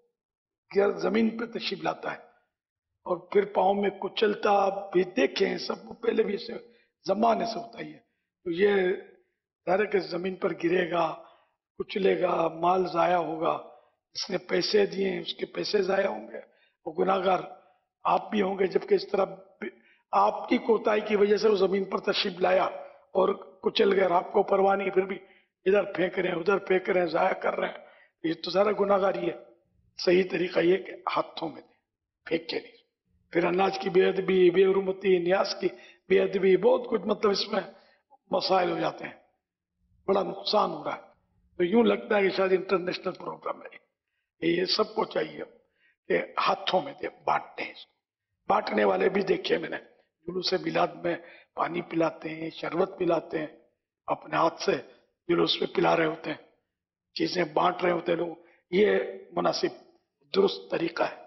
[SPEAKER 2] زمین پہ تشریف لاتا ہے اور پھر پاؤں میں کچلتا بھی دیکھیں ہیں سب. پہلے بھی اسے زمانے سے ہوتا ہی ہے. تو یہ ظاہر ہے کہ زمین پر گرے گا، کچلے گا، مال ضائع ہوگا. اس نے پیسے دیے ہیں اس کے پیسے ضائع ہوں گے. وہ گناہ گار آپ بھی ہوں گے، جبکہ اس طرح آپ کی کوتاہی کی وجہ سے وہ زمین پر تشریف لایا اور کچل گیا، آپ کو پرواہ نہیں، پھر بھی ادھر پھینک رہے ہیں ادھر پھینک رہے ہیں، ضائع کر رہے ہیں. یہ تو سارا گناہ گاری ہے. صحیح طریقہ یہ کہ ہاتھوں میں دیں، پھینک کے نہیں. پھر اناج کی بے ادبی، بے حرمتی، نیاز کی بے ادبی، بہت کچھ مطلب اس میں مسائل ہو جاتے ہیں، بڑا نقصان ہو رہا ہے. تو یوں لگتا ہے کہ شاید انٹرنیشنل پروگرام ہے. یہ سب کو چاہیے کہ ہاتھوں میں دے، بانٹتے ہیں. اس کو بانٹنے والے بھی دیکھے میں نے جلوس میلاد میں پانی پلاتے ہیں، شربت پلاتے ہیں، اپنے ہاتھ سے جلوس میں پلا رہے ہوتے ہیں، چیزیں بانٹ رہے ہوتے ہیں لوگ. یہ مناسب درست طریقہ ہے.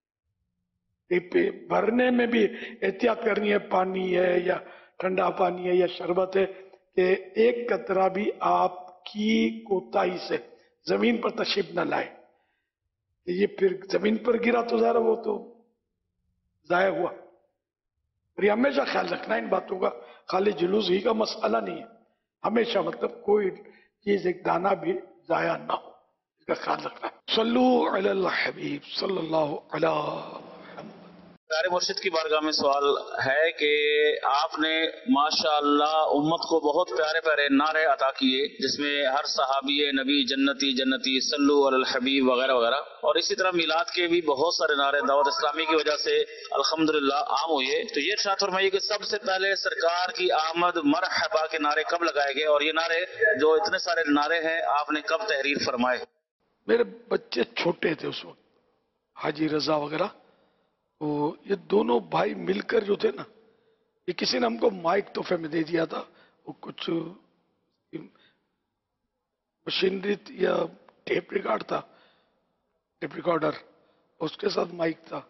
[SPEAKER 2] بھرنے میں بھی احتیاط کرنی ہے، پانی ہے یا ٹھنڈا پانی ہے یا شربت ہے، کہ ایک قطرہ بھی آپ کی کوتاہی سے زمین پر تشریف نہ لائے. یہ پھر زمین پر گرا تو ظاہر وہ تو ضائع ہوا. یہ ہمیشہ خیال رکھنا ان باتوں کا. خالی جلوس ہی کا مسئلہ نہیں ہے، ہمیشہ مطلب کوئی چیز ایک دانہ بھی ضائع نہ ہو، اس کا خیال رکھنا ہے. صلو علی الحبیب صلی اللہ علیہ.
[SPEAKER 20] پیارے مرشد کی بارگاہ میں سوال ہے کہ آپ نے ماشاءاللہ امت کو بہت پیارے پیارے نعرے عطا کیے، جس میں ہر صحابی نبی جنتی جنتی، صلو علی الحبیب وغیرہ وغیرہ، اور اسی طرح میلاد کے بھی بہت سارے نعرے دعوت اسلامی کی وجہ سے الحمدللہ عام ہوئے. تو یہ ارشاد فرمائیے کہ سب سے پہلے سرکار کی آمد مرحبا کے نعرے کب لگائے گئے، اور یہ نعرے جو اتنے سارے نعرے ہیں آپ نے کب تحریر فرمائے؟
[SPEAKER 2] میرے بچے چھوٹے تھے اس وقت، حاجی رضا وغیرہ، تو یہ دونوں بھائی مل کر جو تھے نا، یہ کسی نے ہم کو مائک تحفے میں دے دیا تھا. وہ کچھ مشینری یا ٹیپ ریکارڈ تھا، ٹیپ ریکارڈر، اس کے ساتھ مائک تھا.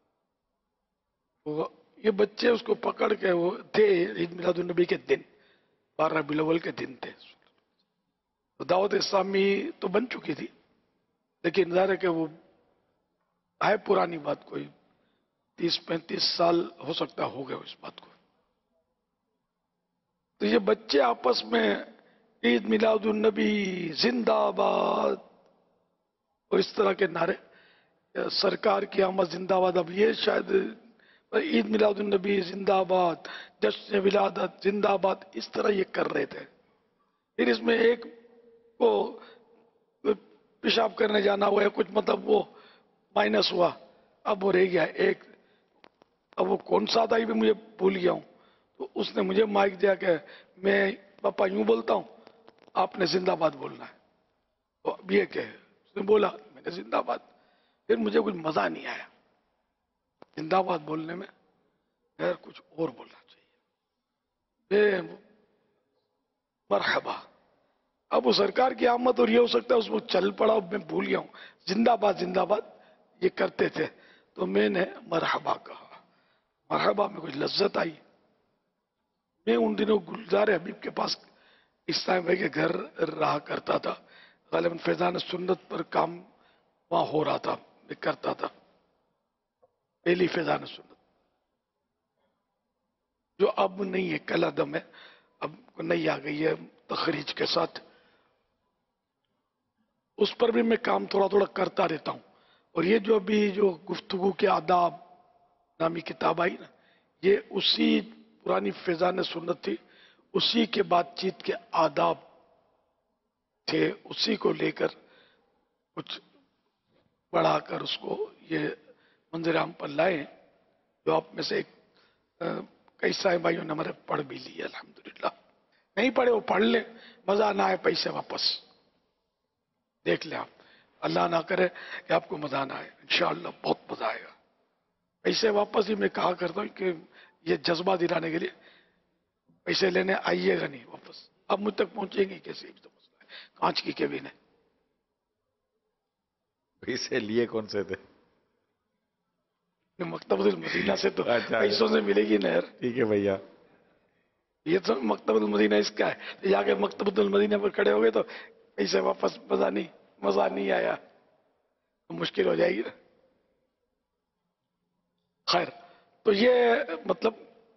[SPEAKER 2] وہ یہ بچے اس کو پکڑ کے، وہ تھے عید میلاد النبی کے دن، بارہ ربیع الاول کے دن تھے. دعوت اسلامی تو بن چکی تھی، لیکن ظاہر ہے کہ وہ ہے پرانی بات، کوئی تیس پینتیس سال ہو سکتا ہو گئے اس بات کو. تو یہ بچے آپس میں عید میلاد النبی زندہ باد اور اس طرح کے نعرے، سرکار کی آمد زندہ باد. اب یہ شاید عید میلاد النبی زندہ آباد، جشن ولادت زندہ آباد، اس طرح یہ کر رہے تھے. پھر اس میں ایک کو پیشاب کرنے جانا ہوا ہے کچھ، مطلب وہ مائنس ہوا، اب وہ رہ گیا ایک، اب وہ کون سا تھا یہ بھی مجھے بھول گیا ہوں. تو اس نے مجھے مائک دیا کہ میں پاپا یوں بولتا ہوں، آپ نے زندہ باد بولنا ہے. تو اب یہ کہ اس نے بولا، میں نے زندہ باد. پھر مجھے کچھ مزہ نہیں آیا زندہ باد بولنے میں، پھر کچھ اور بولنا چاہیے. مرحبا. اب وہ سرکار کی آمد، اور یہ ہو سکتا ہے اس وقت چل پڑا، میں بھول گیا ہوں. زندہ باد زندہ باد یہ کرتے تھے، تو میں نے مرحبا کہا. مرحبا میں کچھ لذت آئی. میں ان دنوں گلزار حبیب کے پاس اسلام بھائی کے گھر رہا کرتا تھا. غالباً فیضان سنت پر کام وہاں ہو رہا تھا، میں کرتا تھا پہلی فیضان سنت، جو اب نہیں ہے، کل عدم ہے، اب نہیں آ گئی ہے تخریج کے ساتھ. اس پر بھی میں کام تھوڑا تھوڑا کرتا رہتا ہوں. اور یہ جو ابھی جو گفتگو کے آداب نامی کتاب آئی نا، یہ اسی پرانی فیضان سنت تھی، اسی کے بات چیت کے آداب تھے، اسی کو لے کر کچھ بڑھا کر اس کو یہ منظر عام پر لائے، جو آپ میں سے ایک کئی سائے بھائیوں نے ہمارے پڑھ بھی لی الحمدللہ. نہیں پڑھے وہ پڑھ لیں، مزہ نہ آئے پیسے واپس دیکھ لیں. آپ اللہ نہ کرے کہ آپ کو مزہ نہ آئے، انشاءاللہ بہت مزہ آئے گا. پیسے واپس ہی میں کہا کرتا ہوں کہ یہ جذبہ دلانے کے لیے پیسے لینے آئیے گا نہیں واپس. اب مجھ تک پہنچیں گے کیسے، بھی تو مسئلہ ہے. کانچ کی کیبن ہے.
[SPEAKER 5] پیسے لیے کون سے تھے؟
[SPEAKER 2] مکتبۃ المدینہ سے تو پیسوں سے ملے گی نا یار.
[SPEAKER 5] ٹھیک ہے بھیا.
[SPEAKER 2] یہ تو مکتبۃ المدینہ اس کا ہے، جا کے مکتبۃ المدینہ پر کھڑے ہو گئے تو پیسے واپس مزہ نہیں مزہ نہیں آیا، مشکل ہو جائے گی نا. خیر، تو یہ مطلب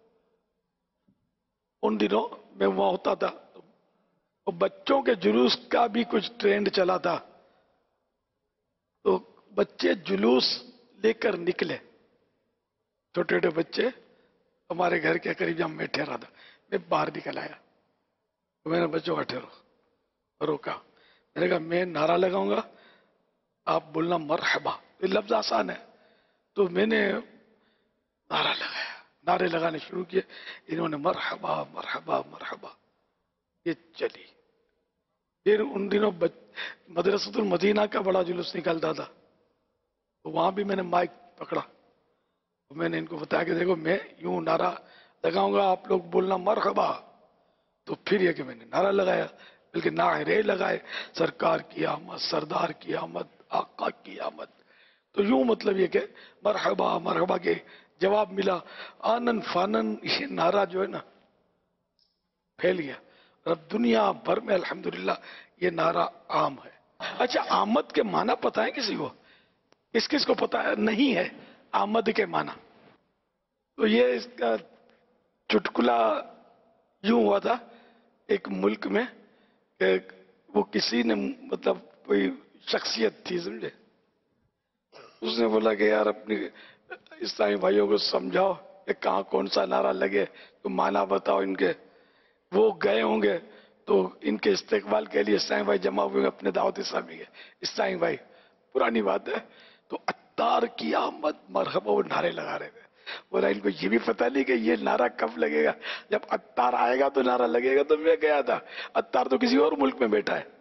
[SPEAKER 2] ان دنوں میں وہاں ہوتا تھا، اور بچوں کے جلوس کا بھی کچھ ٹرینڈ چلا تھا. تو بچے جلوس لے کر نکلے، چھوٹے چھوٹے بچے ہمارے گھر کے قریب جہاں میں ٹھہرا تھا. میں باہر نکل آیا تو میں نے بچوں کا ٹھہرو روکا. میں نے کہا میں نعرہ لگاؤں گا، آپ بولنا مرحبا. یہ لفظ آسان ہے. تو میں نے نعرہ لگایا، نعرے لگانے شروع کیے. انہوں نے مرحبا مرحبا مرحبا یہ چلی. پھر ان دنوں مدرسۃ المدینہ کا بڑا جلوس نکلتا تھا، تو وہاں بھی میں نے مائک پکڑا. تو میں نے ان کو بتایا کہ دیکھو میں یوں نعرہ لگاؤں گا، آپ لوگ بولنا مرحبا. تو پھر یہ کہ میں نے نعرہ لگایا، بلکہ نعرے لگائے، سرکار کی آمد، سردار کی آمد، آقا کی آمد. تو یوں مطلب یہ کہ مرحبا مرحبا کے جواب ملا. آنن فانن یہ نعرہ جو ہے نا پھیل گیا، اور اب دنیا بھر میں الحمدللہ یہ نعرہ عام ہے. اچھا، آمد کے معنی پتہ ہے کسی کو؟ کس کس کو پتہ ہے نہیں ہے آمد کے معنی؟ تو یہ اس کا چٹکلا یوں ہوا تھا ایک ملک میں کہ وہ کسی نے مطلب کوئی شخصیت تھی سمجھے، اس نے بولا کہ یار اپنی اسلامی بھائیوں کو سمجھاؤ کہ کہاں کون سا نعرہ لگے، تو معنی بتاؤ ان کے. وہ گئے ہوں گے تو ان کے استقبال کے لیے اسلامی بھائی جمع ہوئے اپنے دعوت اسلامی کے. اسلامی بھائی پرانی بات ہے، تو عطار کی آمد مرحبا وہ نعرے لگا رہے تھے. بولا ان کو یہ بھی پتہ نہیں کہ یہ نعرہ کب لگے گا، جب عطار آئے گا تو نعرہ لگے گا. تو میں گیا تھا، عطار تو کسی اور ملک میں بیٹھا ہے.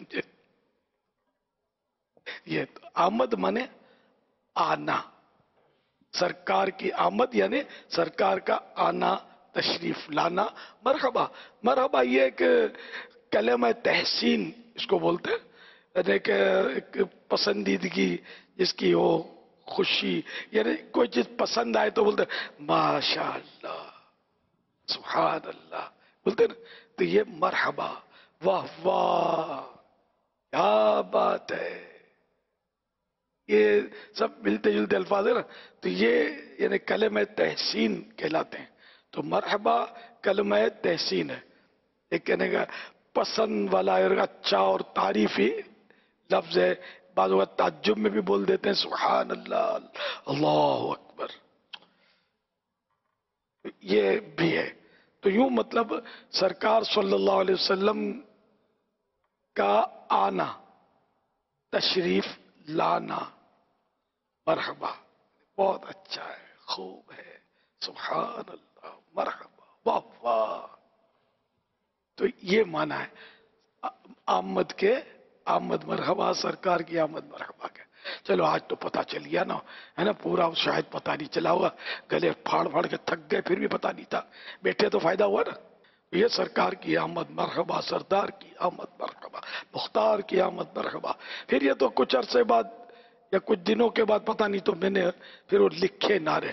[SPEAKER 2] یہ تو آمد مانے آنا، سرکار کی آمد یعنی سرکار کا آنا، تشریف لانا. مرحبا مرحبا یہ ایک کلمہ تحسین اس کو بولتے ہیں، یعنی کہ ایک پسندیدگی جس کی ہو، خوشی، یعنی کوئی چیز پسند آئے تو بولتے ہیں ماشاء اللہ سبحان اللہ بولتے نا. تو یہ مرحبا، واہ واہ کیا بات ہے، یہ سب ملتے جلتے الفاظ ہیں نا. تو یہ یعنی کلمہ تحسین کہلاتے ہیں. تو مرحبا کلمہ تحسین ہے، ایک کہنے کا پسند والا اچھا اور تعریفی لفظ ہے. بعض اوقات تعجب میں بھی بول دیتے ہیں سبحان اللہ اللہ اکبر. یہ بھی ہے. تو یوں مطلب سرکار صلی اللہ علیہ وسلم کا آنا، تشریف لانا، مرحبا، بہت اچھا ہے، خوب ہے، سبحان اللہ، مرحبا، واہ واہ. تو یہ معنی ہے آمد کے، آمد مرحبا، سرکار کی آمد مرحبا کے. چلو آج تو پتہ چل گیا نا، ہے نا، پورا شاید پتہ نہیں چلا ہوگا، گلے پھاڑ پھاڑ کے تھک گئے پھر بھی پتہ نہیں تھا، بیٹھے تو فائدہ ہوا نا. یہ سرکار کی آمد مرحبا، سردار کی آمد مرحبا، مختار کی آمد مرحبا. پھر یہ تو کچھ عرصے بعد یا کچھ دنوں کے بعد پتہ نہیں تو میں نے پھر وہ لکھے نعرے،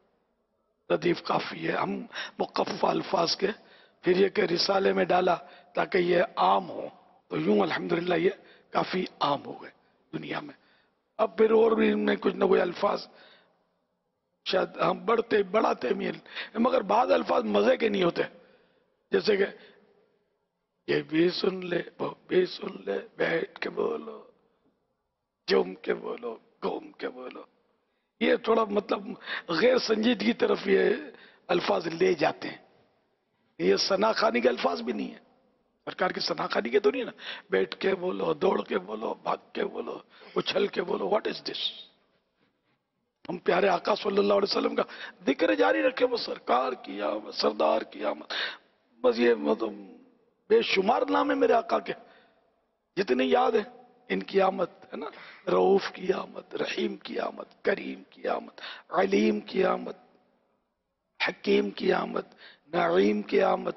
[SPEAKER 2] ردیف کافی ہے ہم مقفع الفاظ کے، پھر یہ کہ رسالے میں ڈالا تاکہ یہ عام ہو. تو یوں الحمدللہ یہ کافی عام ہو گئے دنیا میں. اب پھر اور بھی ان میں کچھ نہ کوئی الفاظ شاید ہم بڑھتے بڑھاتے میل، مگر بعض الفاظ مزے کے نہیں ہوتے، جیسے کہ یہ بھی سن لے وہ بھی سن لے، بیٹھ کے بولو، جم کے بولو، گھوم کے بولو. یہ تھوڑا مطلب غیر سنجیدگی طرف یہ الفاظ لے جاتے ہیں. یہ ثنا خوانی کے الفاظ بھی نہیں ہے، سرکار کی ثنا خوانی کے تو نہیں نا، بیٹھ کے بولو، دوڑ کے بولو، بھاگ کے بولو، اچھل کے بولو. What is this? ہم پیارے آقا صلی اللہ علیہ وسلم کا ذکر جاری رکھے، وہ سرکار کی آمد، سردار کی آمد، بس یہ مطلب بے شمار نام ہے میرے آقا کے، جتنے یاد ہیں ان کی آمد، ہے نا، رؤوف کی آمد، رحیم کی آمد، کریم کی آمد، علیم کی آمد، حکیم کی آمد، نعیم کی آمد.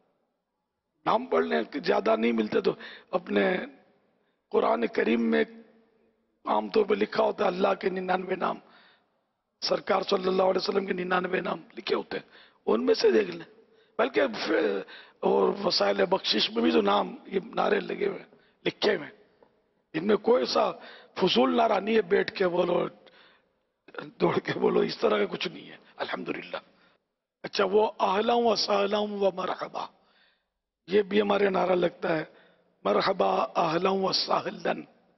[SPEAKER 2] نام پڑھنے زیادہ نہیں ملتے تو اپنے قرآن کریم میں عام طور پہ لکھا ہوتا ہے اللہ کے ننانوے نام، سرکار صلی اللہ علیہ وسلم کے ننانوے نام لکھے ہوتے ہیں، ان میں سے دیکھ لیں. بلکہ اور وسائل بخشش میں بھی جو نام یہ نعرے لگے ہوئے لکھے ہوئے، ان میں کوئی سا فضول نعرہ نہیں ہے، بیٹھ کے بولو، دوڑ کے بولو، اس طرح کا کچھ نہیں ہے الحمدللہ. اچھا، وہ اہلا و سہلا و مرحبا، یہ بھی ہمارے نعرہ لگتا ہے، مرحبا اہلا و سہلا.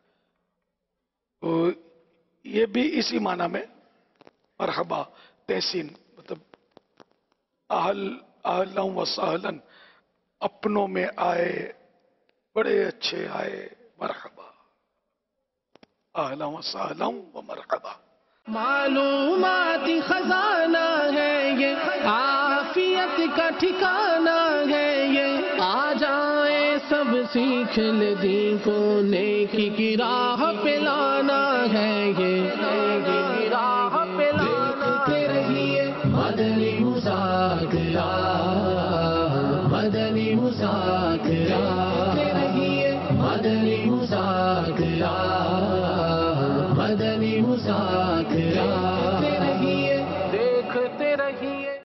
[SPEAKER 2] یہ بھی اسی معنی میں مرحبا، تحسین، مطلب اہل اہلا و سہلا، اپنوں میں آئے، بڑے اچھے آئے، مرحبا، اہلا و سہلا و مرحبا.
[SPEAKER 1] معلومات خزانہ ہے یہ، عافیت کا ٹھکانہ ہے یہ، آ جائیں سب سیکھ لے دین کو، نیکی کی راہ پہ لانا ہے یہ، نیکی کی راہ پہ دیکھتے رہیے مدنی مذاکرہ، مدنی مذاکرہ، دیکھتے رہیے مدنی مذاکرہ، مدنی مذاکرہ.